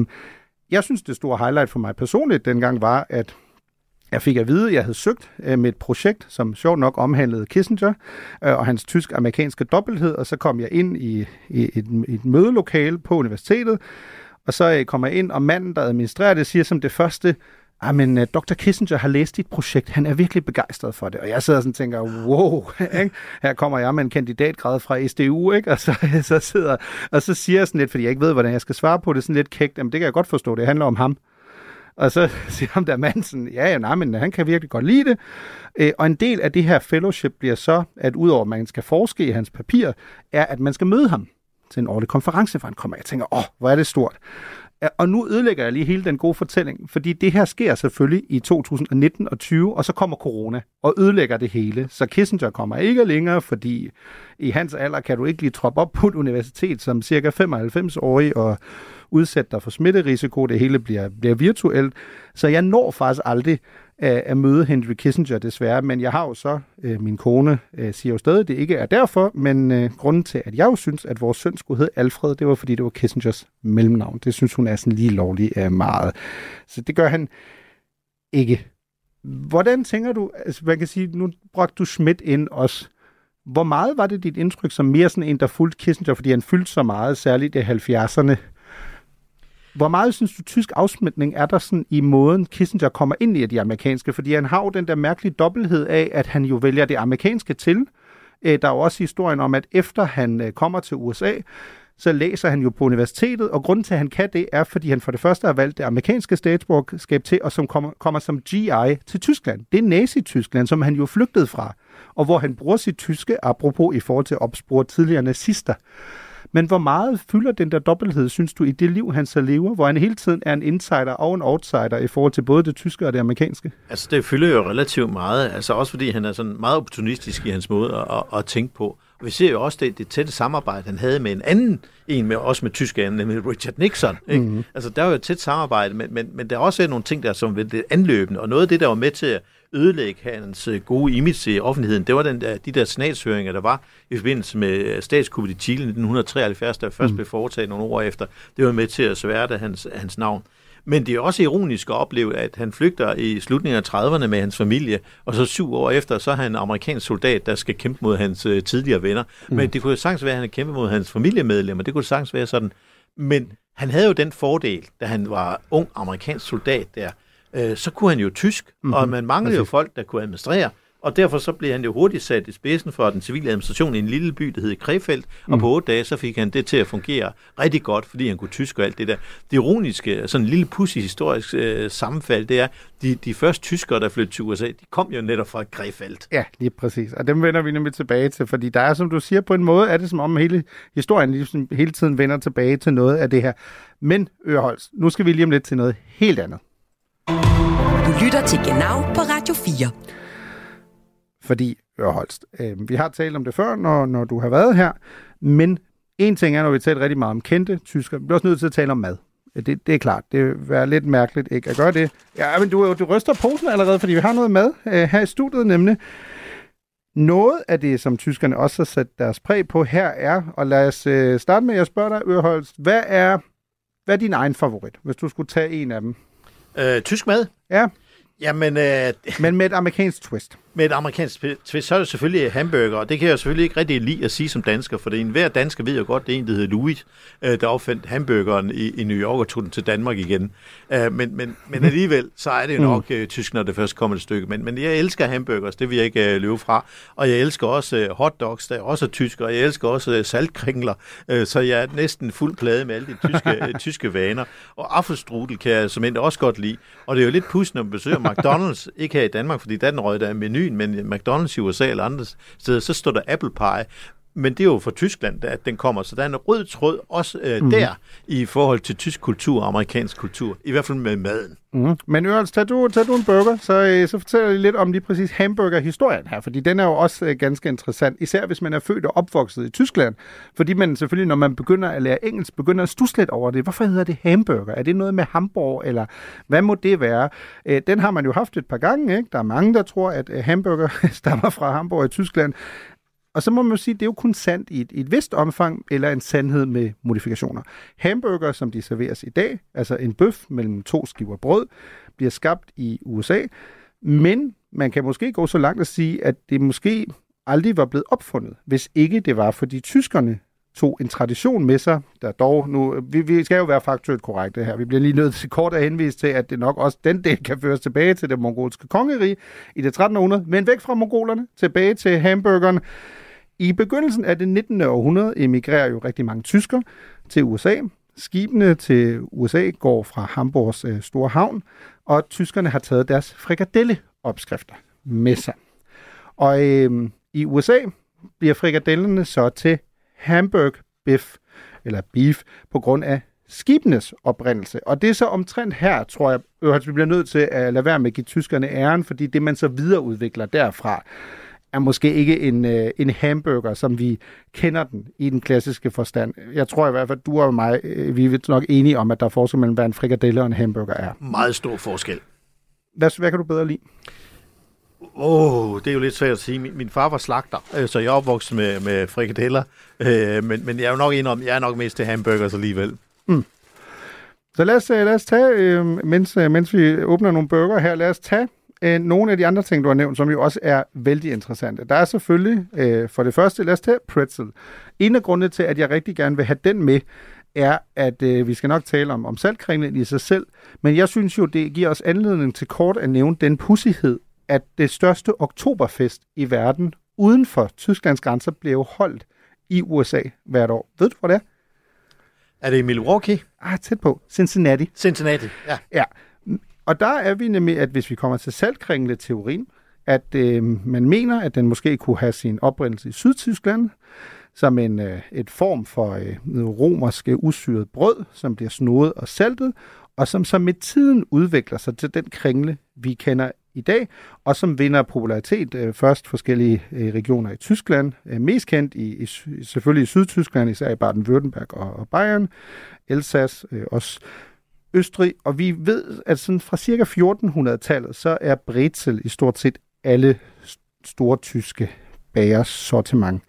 Jeg synes, det store highlight for mig personligt dengang var, at jeg fik at vide, at jeg havde søgt med et projekt, som sjovt nok omhandlede Kissinger og hans tysk-amerikanske dobbelthed, og så kom jeg ind i, i et, et mødelokale på universitetet, og så kommer jeg ind, og manden, der administrerer det, siger som det første, ah, men uh, doktor Kissinger har læst dit projekt, han er virkelig begejstret for det. Og jeg sidder sådan og tænker, wow, ikke? Her kommer jeg med en kandidatgrad fra S D U, ikke? Og så, så sidder, og så siger jeg sådan lidt, fordi jeg ikke ved, hvordan jeg skal svare på det, sådan lidt kægt, jamen det kan jeg godt forstå, det handler om ham. Og så siger ham der mand sådan, ja, ja, nej, men han kan virkelig godt lide det. Øh, og en del af det her fellowship bliver så, at udover at man skal forske i hans papir, er, at man skal møde ham til en årlig konference, hvor han kommer. Jeg tænker, åh, hvor er det stort.
Og nu ødelægger jeg lige hele den gode fortælling, fordi det her sker selvfølgelig i to tusind nitten og tyve, og så kommer corona og ødelægger det hele. Så Kissinger kommer ikke længere, fordi i hans alder kan du ikke lige troppe op på et universitet som cirka femoghalvfems-årig og udsætte dig for smitterisiko. Det hele bliver, bliver virtuelt. Så jeg når faktisk aldrig at, at møde Henry Kissinger desværre, men jeg har jo så, øh, min kone øh, siger jo stadig, at det ikke er derfor, men øh, grunden til, at jeg jo synes, at vores søn skulle hedde Alfred, det var, fordi det var Kissingers mellemnavn. Det synes hun er sådan lige lovlig øh, meget. Så det gør han ikke. Hvordan tænker du, altså man kan sige, nu bragte du Schmidt ind også. Hvor meget var det dit indtryk som mere sådan en, der fulgte Kissinger, fordi han fyldte så meget, særligt i halvfjerdserne? Hvor meget synes du, tysk afsmitning er der sådan i måden, Kissinger kommer ind i de amerikanske? Fordi han har jo den der mærkelige dobbelthed af, at han jo vælger det amerikanske til. Der er jo også historien om, at efter han kommer til U S A, så læser han jo på universitetet, og grunden til, at han kan det, er, fordi han for det første har valgt det amerikanske statsborgerskab til, og som kommer, kommer som G I til Tyskland. Det er Nazi-Tyskland, som han jo flygtede fra, og hvor han bruger sit tyske, apropos i forhold til at opspore tidligere nazister. Men hvor meget fylder den der dobbelthed, synes du, i det liv, han så lever, hvor han hele tiden er en insider og en outsider i forhold til både det tyske og det amerikanske?
Altså, det fylder jo relativt meget, altså også fordi han er sådan meget opportunistisk i hans måde at, at, at tænke på. Og vi ser jo også det, det tætte samarbejde, han havde med en anden, en med, også med tyskerne, nemlig Richard Nixon. Ikke? Mm-hmm. Altså, der var jo et tæt samarbejde, men, men, men der er også nogle ting, der som ved det anløbende, og noget af det, der var med til at ødelægge hans gode image i offentligheden, det var den der, de der senatshøringer, der var i forbindelse med statskuppet i Chile nitten treoghalvfjerds, der først mm. blev foretaget nogle år efter. Det var med til at sværte hans, hans navn. Men det er også ironisk at opleve, at han flygter i slutningen af trediverne med hans familie, og så syv år efter, så er han en amerikansk soldat, der skal kæmpe mod hans uh, tidligere venner. Mm. Men det kunne jo sagtens være, at han havde kæmpet mod hans familiemedlemmer. Det kunne sagtens være sådan. Men han havde jo den fordel, da han var ung amerikansk soldat der, øh, så kunne han jo tysk, mm-hmm. og man manglede jo folk, der kunne administrere. Og derfor så blev han jo hurtigt sat i spidsen for den civile administration i en lille by, der hed Krefeld, og mm. på otte dage, så fik han det til at fungere rigtig godt, fordi han kunne tysk og alt det der. Det ironiske, sådan en lille pudsig historisk øh, sammenfald, det er, de, de første tyskere, der flyttede til U S A, de kom jo netop fra Krefeld.
Ja, lige præcis. Og dem vender vi nemlig tilbage til, fordi der er, som du siger, på en måde, er det som om hele historien ligesom hele tiden vender tilbage til noget af det her. Men Øreholst, nu skal vi lige om lidt til noget helt andet.
Du lytter til Genau på Radio fire.
Fordi, Øreholst, øh, vi har talt om det før, når, når du har været her, men en ting er, når vi taler rigtig meget om kendte tyskere, vi bliver også nødt til at tale om mad. Det, det er klart, det vil være lidt mærkeligt ikke at gøre det. Ja, men du, du ryster posen allerede, fordi vi har noget mad øh, her i studiet, nemlig noget af det, som tyskerne også har sat deres præg på her er, og lad os øh, starte med at spørge dig, Øreholst, hvad er, hvad er din egen favorit, hvis du skulle tage en af dem?
Øh, tysk mad?
Ja.
Jamen, øh,
men med et amerikansk twist.
Med et amerikansk twist, så er det selvfølgelig hamburger, og det kan jeg selvfølgelig ikke rigtig lide at sige som dansker, for det er en hver dansker ved jo godt, det er en, der hedder Louis, der opfandt hamburgeren i, i New York og tog den til Danmark igen. Men, men, men alligevel, så er det jo nok mm. tysk, når det først kommer et stykke. Men, men jeg elsker hamburgers, det vil jeg ikke løbe fra. Og jeg elsker også hotdogs, der er også tysker, og jeg elsker også saltkringler, så jeg er næsten fuld plade med alle de tyske, tyske vaner. Og affelstrudel kan jeg som også godt lide. Og det er jo lidt pudsigt, når man besøger McDonald's, ikke her i Danmark, fordi der er den røg, der er menu, men McDonald's i U S A eller andre steder, så står der apple pie. Men det er jo fra Tyskland, at den kommer, så der er en rød tråd også øh, mm. der i forhold til tysk kultur og amerikansk kultur, i hvert fald med maden.
Mm. Men Øreholst, tager du, tager du en burger, så, øh, så fortæller jeg lidt om lige præcis hamburger-historien her, fordi den er jo også øh, ganske interessant, især hvis man er født og opvokset i Tyskland, fordi man selvfølgelig, når man begynder at lære engelsk, begynder at stusse lidt over det. Hvorfor hedder det hamburger? Er det noget med Hamburg, eller hvad må det være? Øh, den har man jo haft et par gange, ikke? Der er mange, der tror, at øh, hamburger stammer fra Hamburg i Tyskland. Og så må man jo sige, at det er jo kun sandt i et, i et vist omfang, eller en sandhed med modifikationer. Hamburger, som de serveres i dag, altså en bøf mellem to skiver brød, bliver skabt i U S A, men man kan måske gå så langt at sige, at det måske aldrig var blevet opfundet, hvis ikke det var, fordi tyskerne tog en tradition med sig, der dog nu, vi, vi skal jo være faktuelt korrekte her, vi bliver lige nødt til kort at henvise til, at det nok også den del kan føres tilbage til det mongolske kongerige i det trettende århundrede, men væk fra mongolerne, tilbage til hamburgeren. I begyndelsen af det nittende århundrede emigrerer jo rigtig mange tyskere til U S A. Skibene til U S A går fra Hamburgs øh, store havn, og tyskerne har taget deres frikadelleopskrifter med sig. Og øh, i U S A bliver frikadellerne så til Hamburg beef, eller beef, på grund af skibenes oprindelse. Og det er så omtrent her, tror jeg, at vi bliver nødt til at lade være med at give tyskerne æren, fordi det, man så videreudvikler derfra, er måske ikke en, en hamburger, som vi kender den i den klassiske forstand. Jeg tror i hvert fald, du og mig, vi er nok enige om, at der er forskel mellem, hvad en frikadelle og en hamburger er.
Meget stor forskel.
Hvad, hvad kan du bedre lide?
Åh, oh, det er jo lidt svært at sige. Min, min far var slagter, så jeg er opvokset med, med frikadeller. Øh, men, men jeg er jo nok enig om, jeg er nok mest til hamburgers alligevel. Mm.
Så lad os, lad os tage, øh, mens, mens vi åbner nogle burger her, lad os tage øh, nogle af de andre ting, du har nævnt, som jo også er vældig interessante. Der er selvfølgelig, øh, for det første, lad os tage pretzel. En af grundene til, at jeg rigtig gerne vil have den med, er, at øh, vi skal nok tale om, om saltkringlen i sig selv, men jeg synes jo, det giver os anledning til kort at nævne den pudsighed, at det største oktoberfest i verden uden for Tysklands grænser blev holdt i U S A hvert år. Ved du, hvor det er?
Er det i Milwaukee?
Ah, tæt på. Cincinnati.
Cincinnati, ja.
Ja. Og der er vi nemlig, at hvis vi kommer til saltkringle-teorien, at øh, man mener, at den måske kunne have sin oprindelse i Sydtyskland, som en øh, et form for øh, romersk usyret brød, som bliver snoet og saltet, og som så med tiden udvikler sig til den kringle, vi kender i dag, og som vinder popularitet øh, først forskellige øh, regioner i Tyskland, øh, mest kendt i, i selvfølgelig i Sydtyskland, især i Baden-Württemberg og, og Bayern, Elsass, øh, også Østrig, og vi ved, at sådan fra cirka fjortenhundredetallet, så er brezel i stort set alle store tyske bagers sortiment.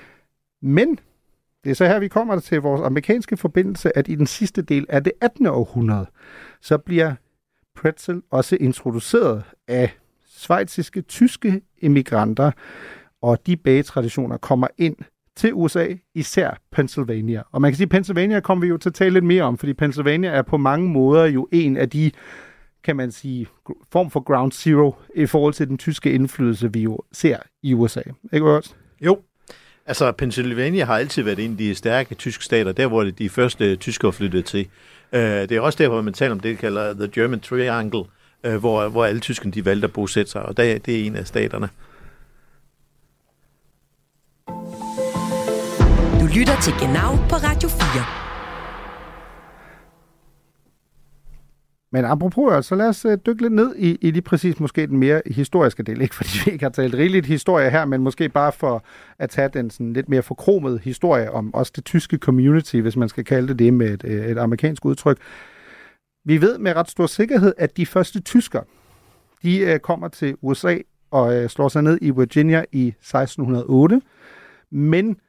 Men det er så her, vi kommer til vores amerikanske forbindelse, at i den sidste del af det attende århundrede, så bliver pretzel også introduceret af schweiziske, tyske immigranter, og de bagetraditioner kommer ind til U S A, især Pennsylvania. Og man kan sige, at Pennsylvania kommer vi jo til at tale lidt mere om, fordi Pennsylvania er på mange måder jo en af de, kan man sige, form for ground zero i forhold til den tyske indflydelse, vi jo ser i U S A. Ikke også?
Jo. Altså, Pennsylvania har altid været en af de stærke tyske stater, der hvor de første tyskere flyttede til. Uh, det er også der, hvor man taler om det, der kalder The German Triangle, uh, hvor, hvor alle tyskerne de valgte at bosætte sig, og der, det er en af staterne.
Du lytter til Genau på Radio fire.
Men apropos, så lad os dykke lidt ned i, i lige præcis måske den mere historiske del. Ikke fordi vi ikke har talt rigeligt historie her, men måske bare for at tage den sådan lidt mere forkromede historie om også det tyske community, hvis man skal kalde det det med et, et amerikansk udtryk. Vi ved med ret stor sikkerhed, at de første tyskere, de uh, kommer til U S A og uh, slår sig ned i Virginia i seksten hundrede og otte. Men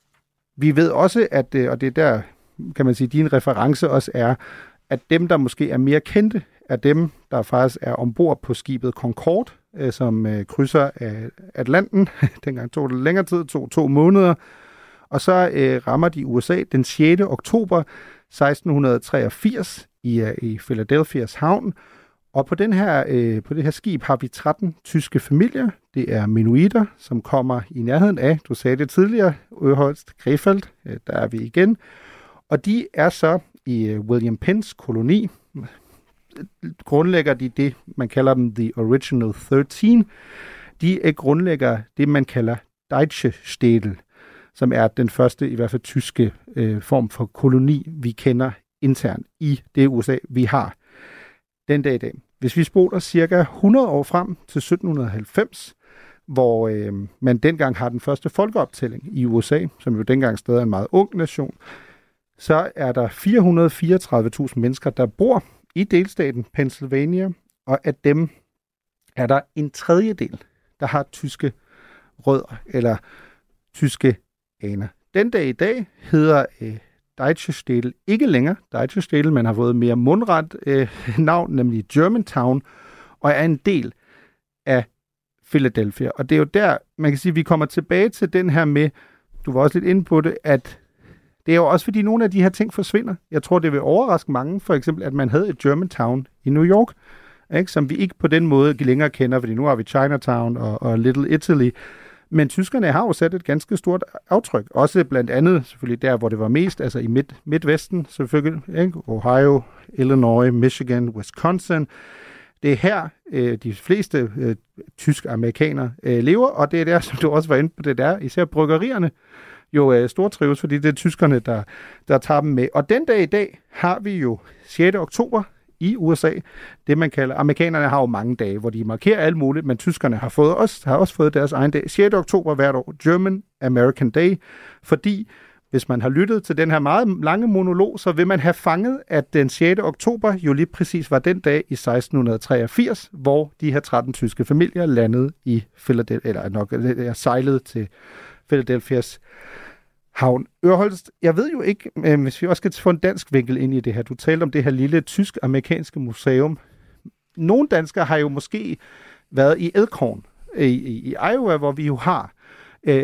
vi ved også, at, uh, og det er der, kan man sige, din reference også er, at dem, der måske er mere kendte, er dem, der faktisk er ombord på skibet Concorde, øh, som øh, krydser øh, Atlanten. Dengang tog det længere tid, tog to måneder. Og så øh, rammer de U S A den sjette oktober seksten treogfirs i, øh, i Philadelphias havn. Og på, den her, øh, på det her skib har vi tretten tyske familier. Det er mennonitter, som kommer i nærheden af, du sagde det tidligere, Øholst, Krefeld, øh, der er vi igen. Og de er så i William Penns koloni, grundlægger de det, man kalder dem The Original tretten. De er grundlægger det, man kalder Deutsche Städte, som er den første, i hvert fald tyske øh, form for koloni, vi kender internt i det U S A, vi har den dag i dag. Hvis vi spoler cirka hundrede år frem til sytten halvfems, hvor øh, man dengang har den første folkeoptælling i U S A, som jo dengang stadig er en meget ung nation, så er der fire hundrede og fireogtredive tusind mennesker, der bor i delstaten Pennsylvania, og af dem er der en tredjedel, der har tyske rødder eller tyske aner. Den dag i dag hedder øh, Deutsche Städte ikke længere Deutsche Städte, man har fået mere mundret øh, navn, nemlig Germantown, og er en del af Philadelphia. Og det er jo der, man kan sige, vi kommer tilbage til den her med, du var også lidt inde på det, at det er jo også, fordi nogle af de her ting forsvinder. Jeg tror, det vil overraske mange, for eksempel, at man havde et Germantown i New York, ikke? Som vi ikke på den måde længere kender, fordi nu har vi Chinatown og, og Little Italy. Men tyskerne har jo sat et ganske stort aftryk. Også blandt andet selvfølgelig der, hvor det var mest, altså i midt, Midtvesten selvfølgelig, ikke? Ohio, Illinois, Michigan, Wisconsin. Det er her, øh, de fleste øh, tysk-amerikanere øh, lever, og det er der, som du også var inde på, det der, især bryggerierne. jo øh, stortrives, fordi det er tyskerne, der, der tager dem med. Og den dag i dag har vi jo sjette oktober i U S A, det man kalder, amerikanerne har jo mange dage, hvor de markerer alt muligt, men tyskerne har, fået også, har også fået deres egen dag. sjette oktober hvert år, German American Day, fordi hvis man har lyttet til den her meget lange monolog, så vil man have fanget, at den sjette oktober jo lige præcis var den dag i seksten treogfirs, hvor de her tretten tyske familier landede i Philadelphia, eller nok jeg sejlede til Philadelphias havn. Ørholst, jeg ved jo ikke, øh, hvis vi også skal få en dansk vinkel ind i det her. Du talte om det her lille tysk-amerikanske museum. Nogle danskere har jo måske været i Elkhorn i, i, i Iowa, hvor vi jo har øh,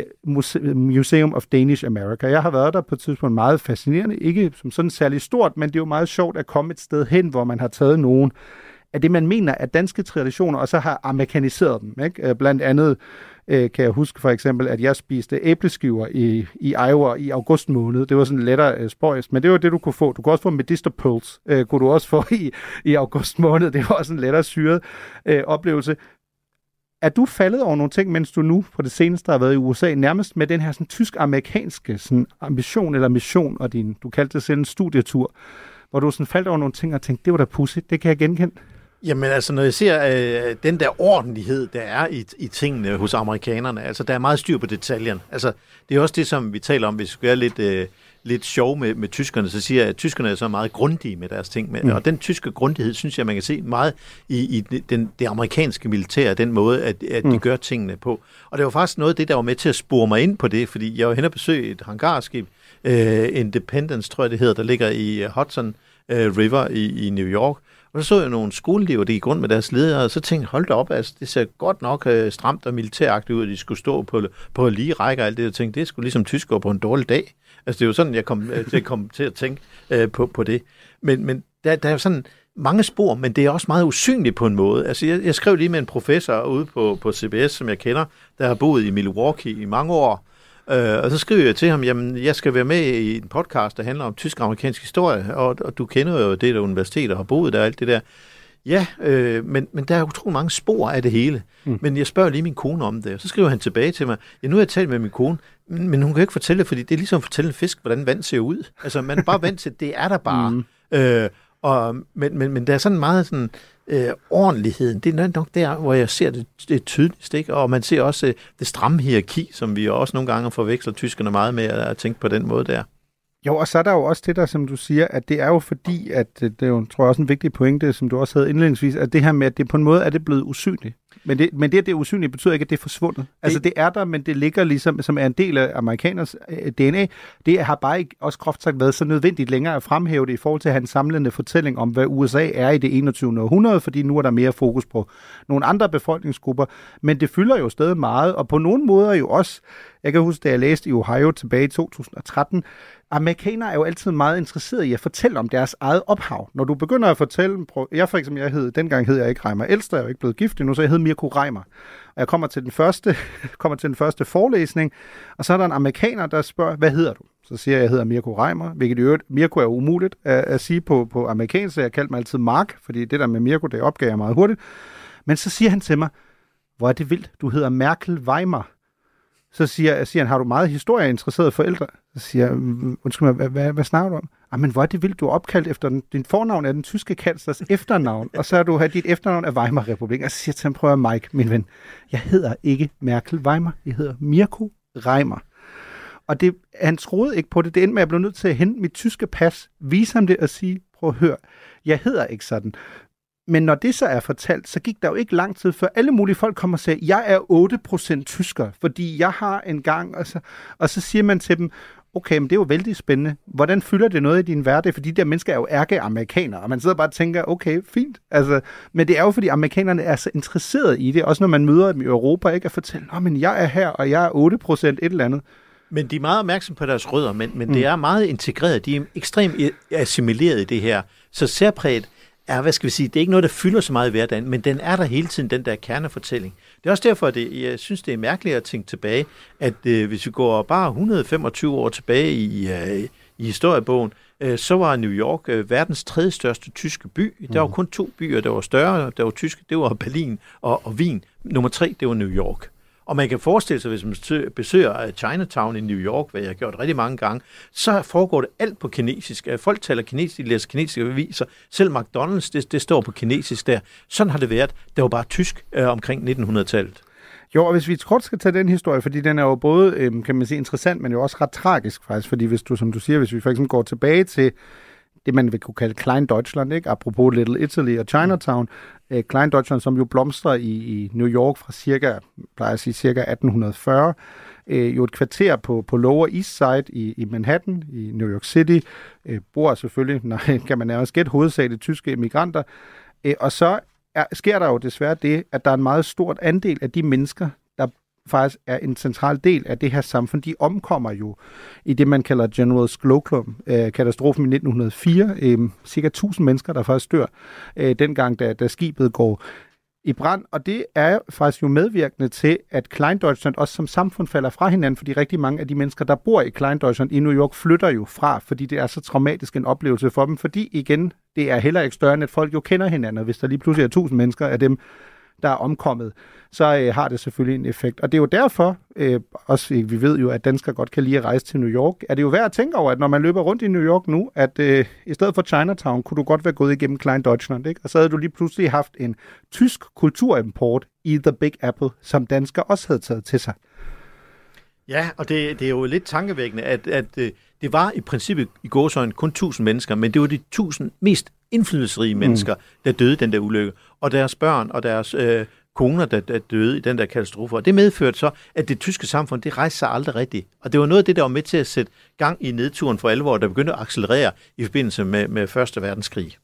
Museum of Danish America. Jeg har været der på et tidspunkt meget fascinerende. Ikke som sådan særlig stort, men det er jo meget sjovt at komme et sted hen, hvor man har taget nogen af det, man mener er danske traditioner, og så har amerikaniseret dem. Ikke? Blandt andet øh, kan jeg huske for eksempel, at jeg spiste æbleskiver i, i Iowa i august måned. Det var sådan lettere øh, spøjs, men det var det, du kunne få. Du kunne også få medisterpølse, øh, kunne du også få i, i august måned. Det var også en lettere syret øh, oplevelse. Er du faldet over nogle ting, mens du nu på det seneste har været i U S A, nærmest med den her sådan, tysk-amerikanske sådan, ambition eller mission, og din, du kaldte det selv en studietur, hvor du sådan faldt over nogle ting og tænkte, det var da pudsigt, det kan jeg genkende?
Jamen altså, når jeg ser øh, den der ordentlighed, der er i, i tingene hos amerikanerne, altså der er meget styr på detaljerne. Altså, det er også det, som vi taler om, hvis vi skal være lidt, øh, lidt sjov med, med tyskerne, så siger jeg, at tyskerne er så meget grundige med deres ting. Med, mm. Og den tyske grundighed, synes jeg, man kan se meget i, i den, det amerikanske militær, den måde, at, at de mm. gør tingene på. Og det var faktisk noget af det, der var med til at spore mig ind på det, fordi jeg var hen og besøgte et hangarskib, øh, Independence, tror jeg det hedder, der ligger i Hudson øh, River i, i New York. Og så så jeg nogle skoleelever, der gik rundt med deres ledere, og så tænkte jeg, hold da op, altså, det ser godt nok øh, stramt og militæragtigt ud, at de skulle stå på, på lige række og alt det. Jeg tænkte, det skulle ligesom tyskere på en dårlig dag. Altså, det er jo sådan, jeg kom, øh, til, kom til at tænke øh, på, på det. Men, men der, der er jo sådan mange spor, men det er også meget usynligt på en måde. Altså, jeg, jeg skrev lige med en professor ude på, på C B S, som jeg kender, der har boet i Milwaukee i mange år. Øh, og så skriver jeg til ham, jamen, jeg skal være med i en podcast, der handler om tysk-amerikansk historie, og, og du kender jo det der universitet, og har boet der og alt det der. Ja, øh, men, men der er utrolig mange spor af det hele. Mm. Men jeg spørger lige min kone om det, og så skriver han tilbage til mig, ja, nu har jeg talt med min kone, men, men hun kan ikke fortælle det, fordi det er ligesom at fortælle en fisk, hvordan vand ser ud. Altså, man er bare vant til, det er der bare. Mm. Øh, og, men, men, men der er sådan meget sådan, øh, ordentligheden, det er nok der, hvor jeg ser det, det tydeligst, ikke? Og man ser også øh, det stramme hierarki, som vi også nogle gange forveksler tyskerne meget med at tænke på den måde der.
Jo, og så er der jo også det der, som du siger, at det er jo fordi, at det er jo, tror jeg, også en vigtig pointe, som du også havde indledningsvis, at det her med, at det på en måde er det blevet usynligt. Men det, men det, at det er usynligt, betyder ikke, at det er forsvundet. Altså, det er der, men det ligger ligesom, som er en del af amerikaners D N A. Det har bare ikke, også groft sagt, været så nødvendigt længere at fremhæve det i forhold til at have en samlende fortælling om, hvad U S A er i det enogtyvende århundrede, fordi nu er der mere fokus på nogle andre befolkningsgrupper. Men det fylder jo stadig meget, og på nogle måder jo også, jeg kan huske, da jeg læste i Ohio tilbage i to tusind og tretten, amerikanere er jo altid meget interesserede i at fortælle om deres eget ophav. Når du begynder at fortælle, jeg for eksempel, jeg hed, dengang hed jeg ikke Reimer Elster, jeg er jo ikke blevet gift endnu, så jeg hed Mirko Reimer. Og jeg kommer til den første, kommer til den første forelæsning, og så er der en amerikaner, der spørger, hvad hedder du? Så siger jeg, jeg hedder Mirko Reimer, hvilket i øvrigt, Mirko er umuligt at, at sige på, på amerikansk, så jeg kaldte mig altid Mark, fordi det der med Mirko, det opgav jeg meget hurtigt. Men så siger han til mig, hvor er det vildt, du hedder Merkel Weimar. Så siger, siger han, har du meget historieinteresserede forældre? Så siger jeg, undskyld mig, hvad, hvad, hvad snakker du om? Ah, men hvor er det vildt, du er opkaldt efter den, din fornavn er den tyske kanslers efternavn, og så har du dit efternavn af Weimar-republik. Og så siger jeg til ham, prøv at Mike, min ven, jeg hedder ikke Merkel Weimar, jeg hedder Mirko Reimer. Og det, han troede ikke på det. Det endte med, at jeg blev nødt til at hente mit tyske pas, vise ham det og sige, prøv at høre, jeg hedder ikke sådan. Men når det så er fortalt, så gik der jo ikke lang tid før alle mulige folk kommer og siger, jeg er otte procent tysker, fordi jeg har en gang, og så, og så siger man til dem, okay, men det er jo vældig spændende. Hvordan fylder det noget i din hverdag? Fordi de der mennesker er jo ærke-amerikanere, og man sidder bare og tænker, okay, fint. Altså, men det er jo, fordi amerikanerne er så interesserede i det, også når man møder dem i Europa, ikke at fortælle, nå, men jeg er her, og jeg er otte procent et eller andet.
Men de er meget opmærksomme på deres rødder, men, men mm. det er meget integreret. De er ekstremt assimileret i det her. Så særpræget er, hvad skal vi sige, det er ikke noget, der fylder så meget i hverdagen, men den er der hele tiden, den der kernefortælling. Det er også derfor, at det, jeg synes, det er mærkeligt at tænke tilbage, at øh, hvis vi går bare et hundrede og femogtyve år tilbage i, øh, i historiebogen, øh, så var New York øh, verdens tredje største tyske by. Der var kun to byer, der var større, der var tyske. Det var Berlin og, og Wien. Nummer tre, det var New York. Og man kan forestille sig, hvis man besøger Chinatown i New York, hvad jeg har gjort rigtig mange gange, så foregår det alt på kinesisk. Folk taler kinesisk, de læser kinesiske aviser. Selv McDonald's, det, det står på kinesisk der. Sådan har det været. Det var bare tysk øh, omkring nitten hundrede-tallet.
Jo, og hvis vi kort skal tage den historie, fordi den er jo både, øh, kan man sige, interessant, men jo også ret tragisk faktisk, fordi hvis du, som du siger, hvis vi for eksempel går tilbage til det, man vil kunne kalde Klein Deutschland, ikke? Apropos Little Italy og Chinatown, øh, Klein Deutschland, som jo blomstrer i, i New York fra cirka, plejer at sige, cirka atten fyrre, øh, jo et kvarter på, på Lower East Side i, i Manhattan, i New York City, øh, bor selvfølgelig, nej, kan man nærmest gætte, hovedsageligt tyske immigranter, øh, og så er, sker der jo desværre det, at der er en meget stort andel af de mennesker, der faktisk er en central del af det her samfund. De omkommer jo i det, man kalder General Slocum-katastrofen i nitten hundrede og fire. Øh, cirka tusind mennesker, der faktisk dør øh, dengang, da, da skibet går i brand. Og det er faktisk jo medvirkende til, at Klein Deutschland også som samfund falder fra hinanden, fordi rigtig mange af de mennesker, der bor i Klein Deutschland i New York, flytter jo fra, fordi det er så traumatisk en oplevelse for dem. Fordi igen, det er heller ikke større end, at folk jo kender hinanden, og hvis der lige pludselig er tusind mennesker af dem, der er omkommet, så øh, har det selvfølgelig en effekt. Og det er jo derfor, øh, også vi ved jo, at danskere godt kan lide at rejse til New York, er det jo værd at tænke over, at når man løber rundt i New York nu, at øh, i stedet for Chinatown, kunne du godt være gået igennem Klein Deutschland, ikke? Og så havde du lige pludselig haft en tysk kulturimport i The Big Apple, som danskere også havde taget til sig.
Ja, og det, det er jo lidt tankevækkende, at, at øh, det var i princippet i gåseøjne kun tusind mennesker, men det var de tusind mest indflydelsesrige mennesker, mm. der døde i den der ulykke, og deres børn og deres øh, koner, der, der døde i den der katastrofe. Og det medførte så, at det tyske samfund, det rejste sig aldrig rigtigt. Og det var noget af det, der var med til at sætte gang i nedturen for alvor, der begyndte at accelerere i forbindelse med, med Første Verdenskrig.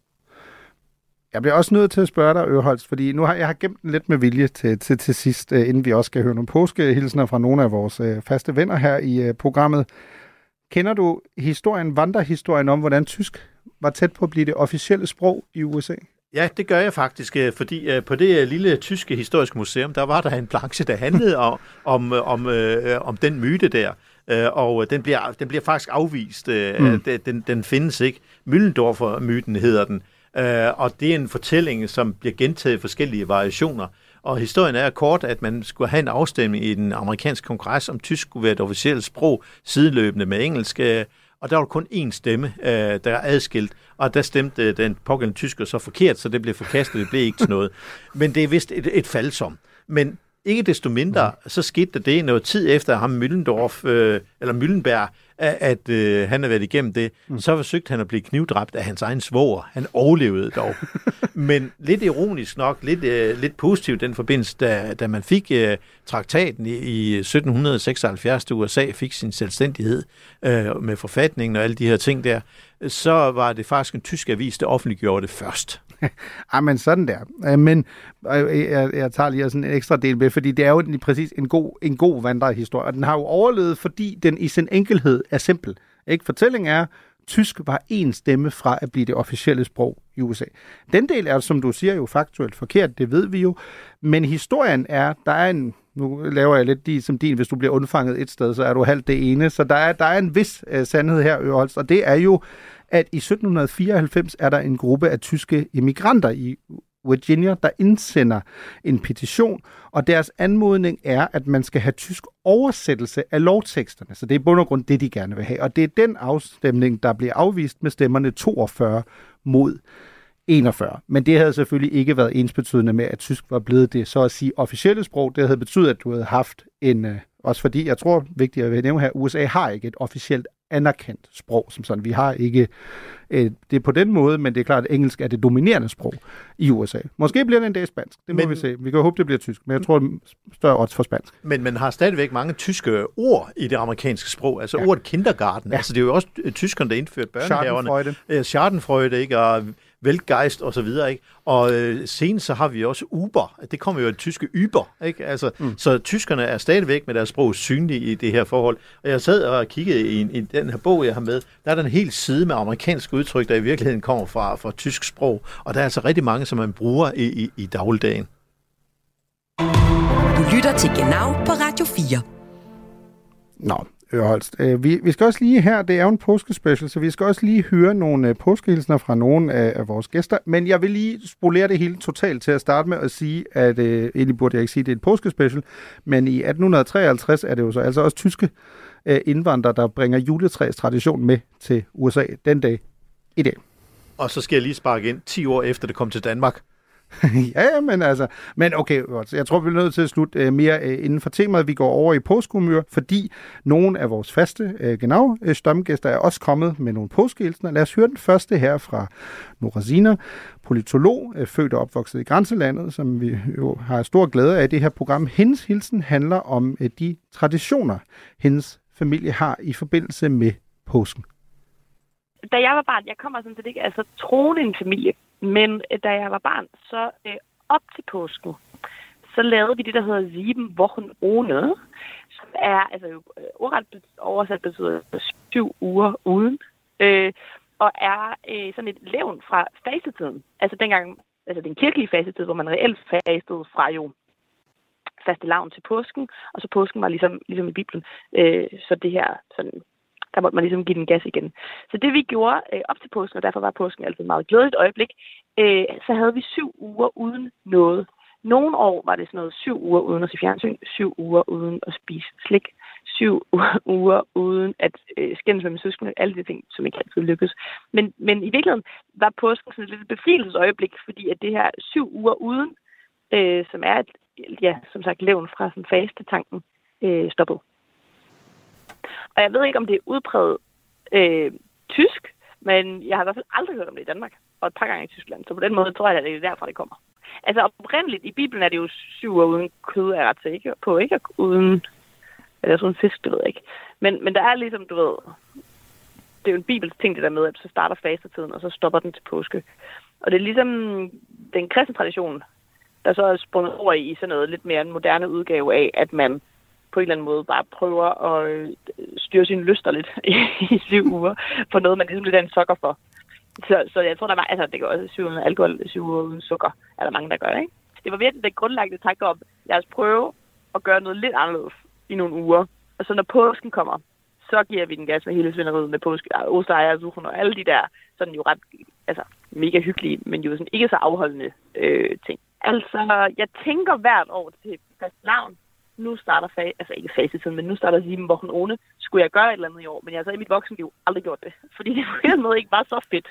Jeg bliver også nødt til at spørge dig, Øholst, fordi nu har jeg har gemt den lidt med vilje til, til, til sidst, inden vi også skal høre nogle påskehilsener fra nogle af vores øh, faste venner her i øh, programmet. Kender du historien, vandrehistorien om, hvordan tysk var tæt på at blive det officielle sprog i U S A?
Ja, det gør jeg faktisk, fordi på det lille tyske historiske museum, der var der en planche, der handlede om, om, om, om den myte der, og den bliver, den bliver faktisk afvist. Mm. Den, den findes ikke. Müllendorfer-myten hedder den, og det er en fortælling, som bliver gentaget i forskellige variationer. Og historien er kort, at man skulle have en afstemning i den amerikanske kongres, om tysk skulle være et officielt sprog, sideløbende med engelsk. Og der var kun én stemme, der er adskilt, og der stemte den pågældende tysker så forkert, så det blev forkastet, det blev ikke til noget. Men det er vist et, et faldsom. Men ikke desto mindre, så skete der det noget tid efter ham Müllendorf, øh, eller Müllenberg, at, at øh, han har været igennem det. Så forsøgte han at blive knivdræbt af hans egen svoger. Han overlevede dog. Men lidt ironisk nok, lidt, øh, lidt positivt den forbindelse, da, da man fik øh, traktaten i, i sytten seksoghalvfjerds, da U S A fik sin selvstændighed øh, med forfatningen og alle de her ting der, så var det faktisk en tysk avis, der offentliggjorde det først.
Ah, men sådan der. Men jeg, jeg tager lige sådan en ekstra del med, fordi det er jo præcis en god, en god vandrehistorie, og den har jo overlevet, fordi den i sin enkelhed er simpel. Ikke? Fortællingen er, tysk var en stemme fra at blive det officielle sprog i U S A. Den del er, som du siger, jo faktuelt forkert, det ved vi jo, men historien er, der er en, nu laver jeg lidt de, som din, hvis du bliver undfanget et sted, så er du halvt det ene, så der er, der er en vis uh, sandhed her, Øholst, og det er jo, at i sytten fireoghalvfems er der en gruppe af tyske immigranter i Virginia, der indsender en petition, og deres anmodning er, at man skal have tysk oversættelse af lovteksterne. Så det er i bund og grund det, de gerne vil have. Og det er den afstemning, der bliver afvist med stemmerne toogfyrre mod enogfyrre. Men det havde selvfølgelig ikke været ensbetydende med, at tysk var blevet det, så at sige, officielle sprog. Det havde betydet, at du havde haft en, også fordi, jeg tror, vigtigt at nævne her, U S A har ikke et officielt anerkendt sprog, som sådan. Vi har ikke øh, det på den måde, men det er klart, at engelsk er det dominerende sprog i U S A. Måske bliver det en dag spansk, det må men, vi se. Vi kan håbe, det bliver tysk, men jeg tror, det er større odds for spansk. Men
man har stadigvæk mange tyske ord i det amerikanske sprog, altså ja. ordet kindergarten. Ja. Altså, det er jo også tyskerne, der indførte børnehaverne. Schadenfreude. Schadenfreude, ikke? Og Weltgeist og så videre, ikke? Og øh, senest så har vi også Uber. Det kommer jo af tyske Uber, ikke? Altså, mm. så tyskerne er stadigvæk med deres sprog synlige i det her forhold. Og jeg sad og kiggede i, i den her bog, jeg har med, der er der en hel side med amerikanske udtryk, der i virkeligheden kommer fra, fra tysk sprog. Og der er altså rigtig mange, som man bruger i, i, i dagligdagen.
Du lytter til Genau på Radio fire.
Nå, Ørholst. Øh, vi, vi skal også lige her, det er jo en påskespecial, så vi skal også lige høre nogle øh, påskehilsner fra nogle af, af vores gæster, men jeg vil lige spolere det hele totalt til at starte med at sige, at øh, egentlig burde jeg ikke sige, at det er et påskespecial, men i atten treoghalvtreds er det jo så altså også tyske øh, indvandrere, der bringer juletræstradition med til U S A den dag i dag.
Og så skal jeg lige sparke ind ti år efter det kom til Danmark.
ja, men altså, men okay, jeg tror, vi er nødt til at slutte uh, mere uh, inden for temaet. Vi går over i påskehumør, fordi nogle af vores faste uh, Genau-stamgæster er også kommet med nogle påskehilsner. Lad os høre den første her fra Nora Ziner, politolog, uh, født og opvokset i grænselandet, som vi jo har stor glæde af i det her program. Hendes hilsen handler om uh, de traditioner, hendes familie har i forbindelse med påsken.
Da jeg var barn, jeg kommer sådan set ikke altså troende i en familie, men da jeg var barn, så øh, op til påsken, så lavede vi det, der hedder sieben Wochen ohne, som er, altså jo ordret oversat betyder syv uger uden, øh, og er øh, sådan et levn fra fastetiden. Altså dengang, altså den kirkelige fastetid, hvor man reelt fastede fra jo fastelavn til påsken, og så påsken var ligesom, ligesom i Bibelen, øh, så det her sådan, der måtte man ligesom give den gas igen. Så det vi gjorde øh, op til påsken, og derfor var påsken altid et meget glædeligt øjeblik, øh, så havde vi syv uger uden noget. Nogle år var det sådan noget syv uger uden at se fjernsyn, syv uger uden at spise slik, syv uger uden at øh, skændes med søskende, alle de ting, som ikke altid lykkedes. Men, men i virkeligheden var påsken sådan et lidt befrielsesøjeblik, fordi at det her syv uger uden, øh, som er et, ja, som sagt, levn fra sådan fastetanken, øh, stoppede. Og jeg ved ikke, om det er udpræget øh, tysk, men jeg har i hvert fald aldrig hørt om det i Danmark, og et par gange i Tyskland. Så på den måde tror jeg, at det er derfra, det kommer. Altså oprindeligt, i Bibelen er det jo syv år uden kød, er ret til, ikke? På, ikke? Uden, eller sådan en fisk, det ved jeg ikke. Men, men der er ligesom, du ved, det er jo en bibelsk ting, det der med, at så starter fastetiden, og så stopper den til påske. Og det er ligesom den kristne tradition, der så er sprunget over i sådan noget lidt mere en moderne udgave af, at man på en eller anden måde bare prøver at styre sine lyster lidt i syv uger, for noget, man ligesom lidt er en sukker for. Så, så jeg tror, der var, altså det går også syv uden alkohol, syv uger uden sukker, er der mange, der gør, ikke? Det var virkelig den grundlagte tanke om, lad os prøve at gøre noget lidt anderledes i nogle uger, og så når påsken kommer, så giver vi den gas med hele svineriet med påske, ostejer og suchen og alle de der, sådan jo ret, altså mega hyggelige, men jo sådan ikke så afholdende øh, ting. Altså, jeg tænker hvert år til fastelavn, nu starter fase, altså ikke fasetiden, men nu starter sieben Wochen ohne. Skulle jeg gøre et eller andet i år, men jeg har så i mit voksenliv aldrig gjort det, fordi det på en måde ikke var så fedt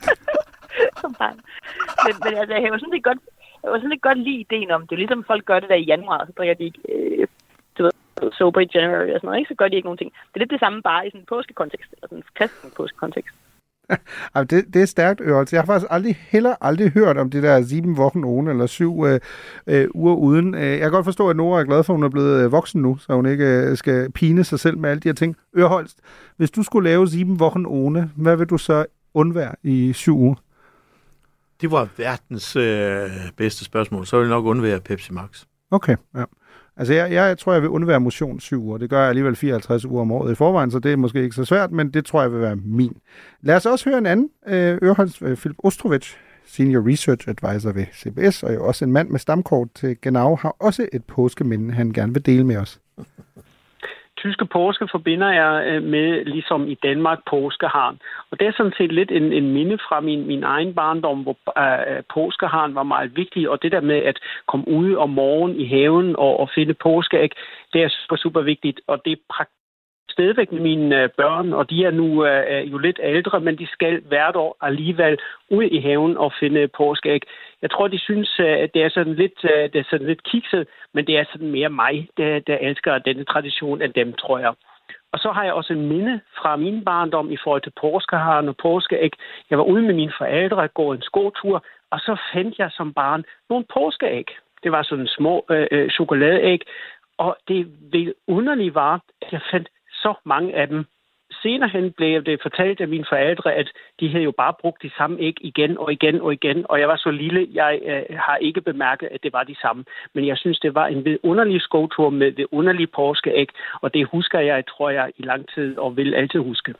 som barn. Men, men altså, jeg var sådan lidt godt, jeg var sådan lidt godt lide ideen om, det er ligesom folk gør det der i januar, så drikker de ikke, øh, du ved, sober i January og sådan noget, ikke? Så gør de ikke nogen ting. Det er lidt det samme bare i sådan en påskekontekst, eller sådan en kristen påskekontekst.
det, det er stærkt, Ørholst. Jeg har faktisk aldrig, heller aldrig hørt om det der sieben Wochen ohne, eller syv øh, øh, uger uden. Jeg kan godt forstå, at Nora er glad for, at hun er blevet øh, voksen nu, så hun ikke øh, skal pine sig selv med alle de her ting. Ørholst, hvis du skulle lave sieben Wochen ohne, hvad vil du så undvære i syv uger?
Det var verdens øh, bedste spørgsmål. Så vil jeg nok undvære Pepsi Max.
Okay, ja. Altså, jeg, jeg tror, jeg vil undvære motion syv uger. Det gør jeg alligevel fireoghalvtreds uger om året i forvejen, så det er måske ikke så svært, men det tror jeg vil være min. Lad os også høre en anden. Øh, Ørholst, øh, Philip Ostrovich, Senior Research Advisor ved C B S, og jo også en mand med stamkort til Genau, har også et påskeminde, han gerne vil dele med os.
Tyske påske forbinder jeg med, ligesom i Danmark, påskeharen. Og det er sådan set lidt en, en minde fra min, min egen barndom, hvor uh, påskeharen var meget vigtig. Og det der med at komme ud om morgenen i haven og, og finde påskeæg, det er super, super vigtigt. Og det er praktisk stadigvæk med mine børn, og de er nu uh, jo lidt ældre, men de skal hvert år alligevel ud i haven og finde påskeæg. Jeg tror, de synes, at det er sådan lidt, det er sådan lidt kikset, men det er sådan mere mig, der, der elsker denne tradition end dem, tror jeg. Og så har jeg også en minde fra min barndom i forhold til påskeharen og påskeæg. Jeg var ude med mine forældre at gå en skotur, og så fandt jeg som barn nogle påskeæg. Det var sådan små øh, chokoladeæg, og det underlige var, at jeg fandt så mange af dem. Senere hen blev det fortalt af mine forældre, at de havde jo bare brugt de samme æg igen og igen og igen, og jeg var så lille, jeg øh, har ikke bemærket, at det var de samme. Men jeg synes, det var en vidunderlig skotur med vidunderlige påskeæg, og det husker jeg, tror jeg, i lang tid, og vil altid huske.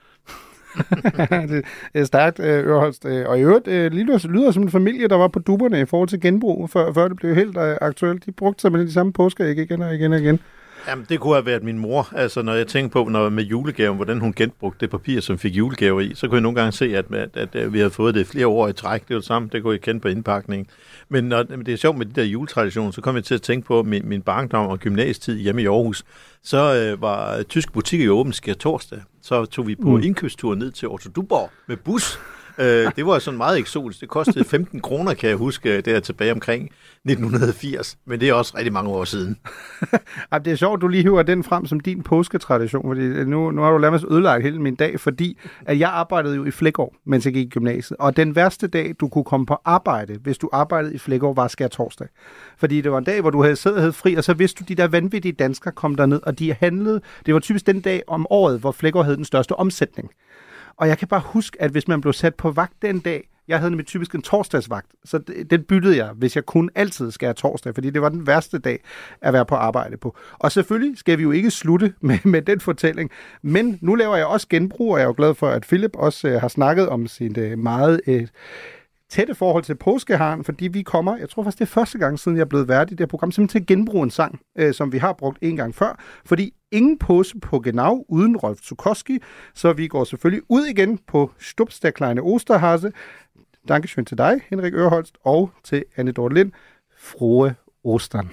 Det er stærkt, Ørholst. Og i øvrigt lyder, lyder som en familie, der var på dupperne i forhold til genbrug, før, før det blev helt aktuelt. De brugte simpelthen de samme påskeæg igen og igen og igen.
Jamen, det kunne have været min mor. Altså, når jeg tænker på, når med julegaven, hvordan hun genbrugte det papir, som fik julegaver i, så kunne jeg nogle gange se, at, at, at, at vi havde fået det flere år i træk. Det var det samme, det kunne jeg kende på indpakningen. Men når, det er sjovt med de der juletraditioner, så kom jeg til at tænke på min, min barndom og gymnasietid hjemme i Aarhus. Så øh, var tyske butikker jo åbent skærtorsdag. Så tog vi på mm. indkøbstur ned til Otto Duborg med bus. Øh, det var sådan meget eksotisk. Det kostede femten kroner, kan jeg huske, der tilbage omkring nitten firs. Men det er også rigtig mange år siden.
Det er sjovt, du lige hiver den frem som din påsketradition, fordi nu, nu har du lavet mig ødelagt hele min dag, fordi at jeg arbejdede jo i Fleggaard, mens jeg gik i gymnasiet. Og den værste dag, du kunne komme på arbejde, hvis du arbejdede i Fleggaard, var skærtorsdag. Fordi det var en dag, hvor du havde siddet og havde fri, og så vidste du, de der vanvittige danskere kom derned, og de handlede. Det var typisk den dag om året, hvor Fleggaard havde den største omsætning. Og jeg kan bare huske, at hvis man blev sat på vagt den dag, jeg havde nemlig typisk en torsdagsvagt, så den byttede jeg, hvis jeg kunne altid skære torsdag, fordi det var den værste dag at være på arbejde på. Og selvfølgelig skal vi jo ikke slutte med, med den fortælling, men nu laver jeg også genbrug, og jeg er jo glad for, at Philip også øh, har snakket om sin øh, meget øh, tætte forhold til påskeharen, fordi vi kommer, jeg tror faktisk det er første gang siden jeg er blevet vært i det her program, simpelthen til at genbruge en sang, øh, som vi har brugt en gang før, fordi ingen påske på Genau uden Rolf Zuckowski, så vi går selvfølgelig ud igen på Stups der kleine Osterhase. Dankeschön til dig, Henrik Ørholst, og til Anne Dorte Lind. Frohe Ostern.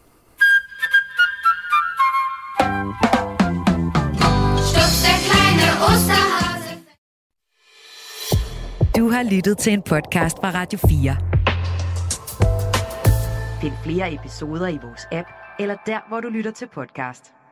Stups der kleine Osterhase.
Du har lyttet til en podcast fra Radio fire. Find flere episoder i vores app, eller der, hvor du lytter til podcast.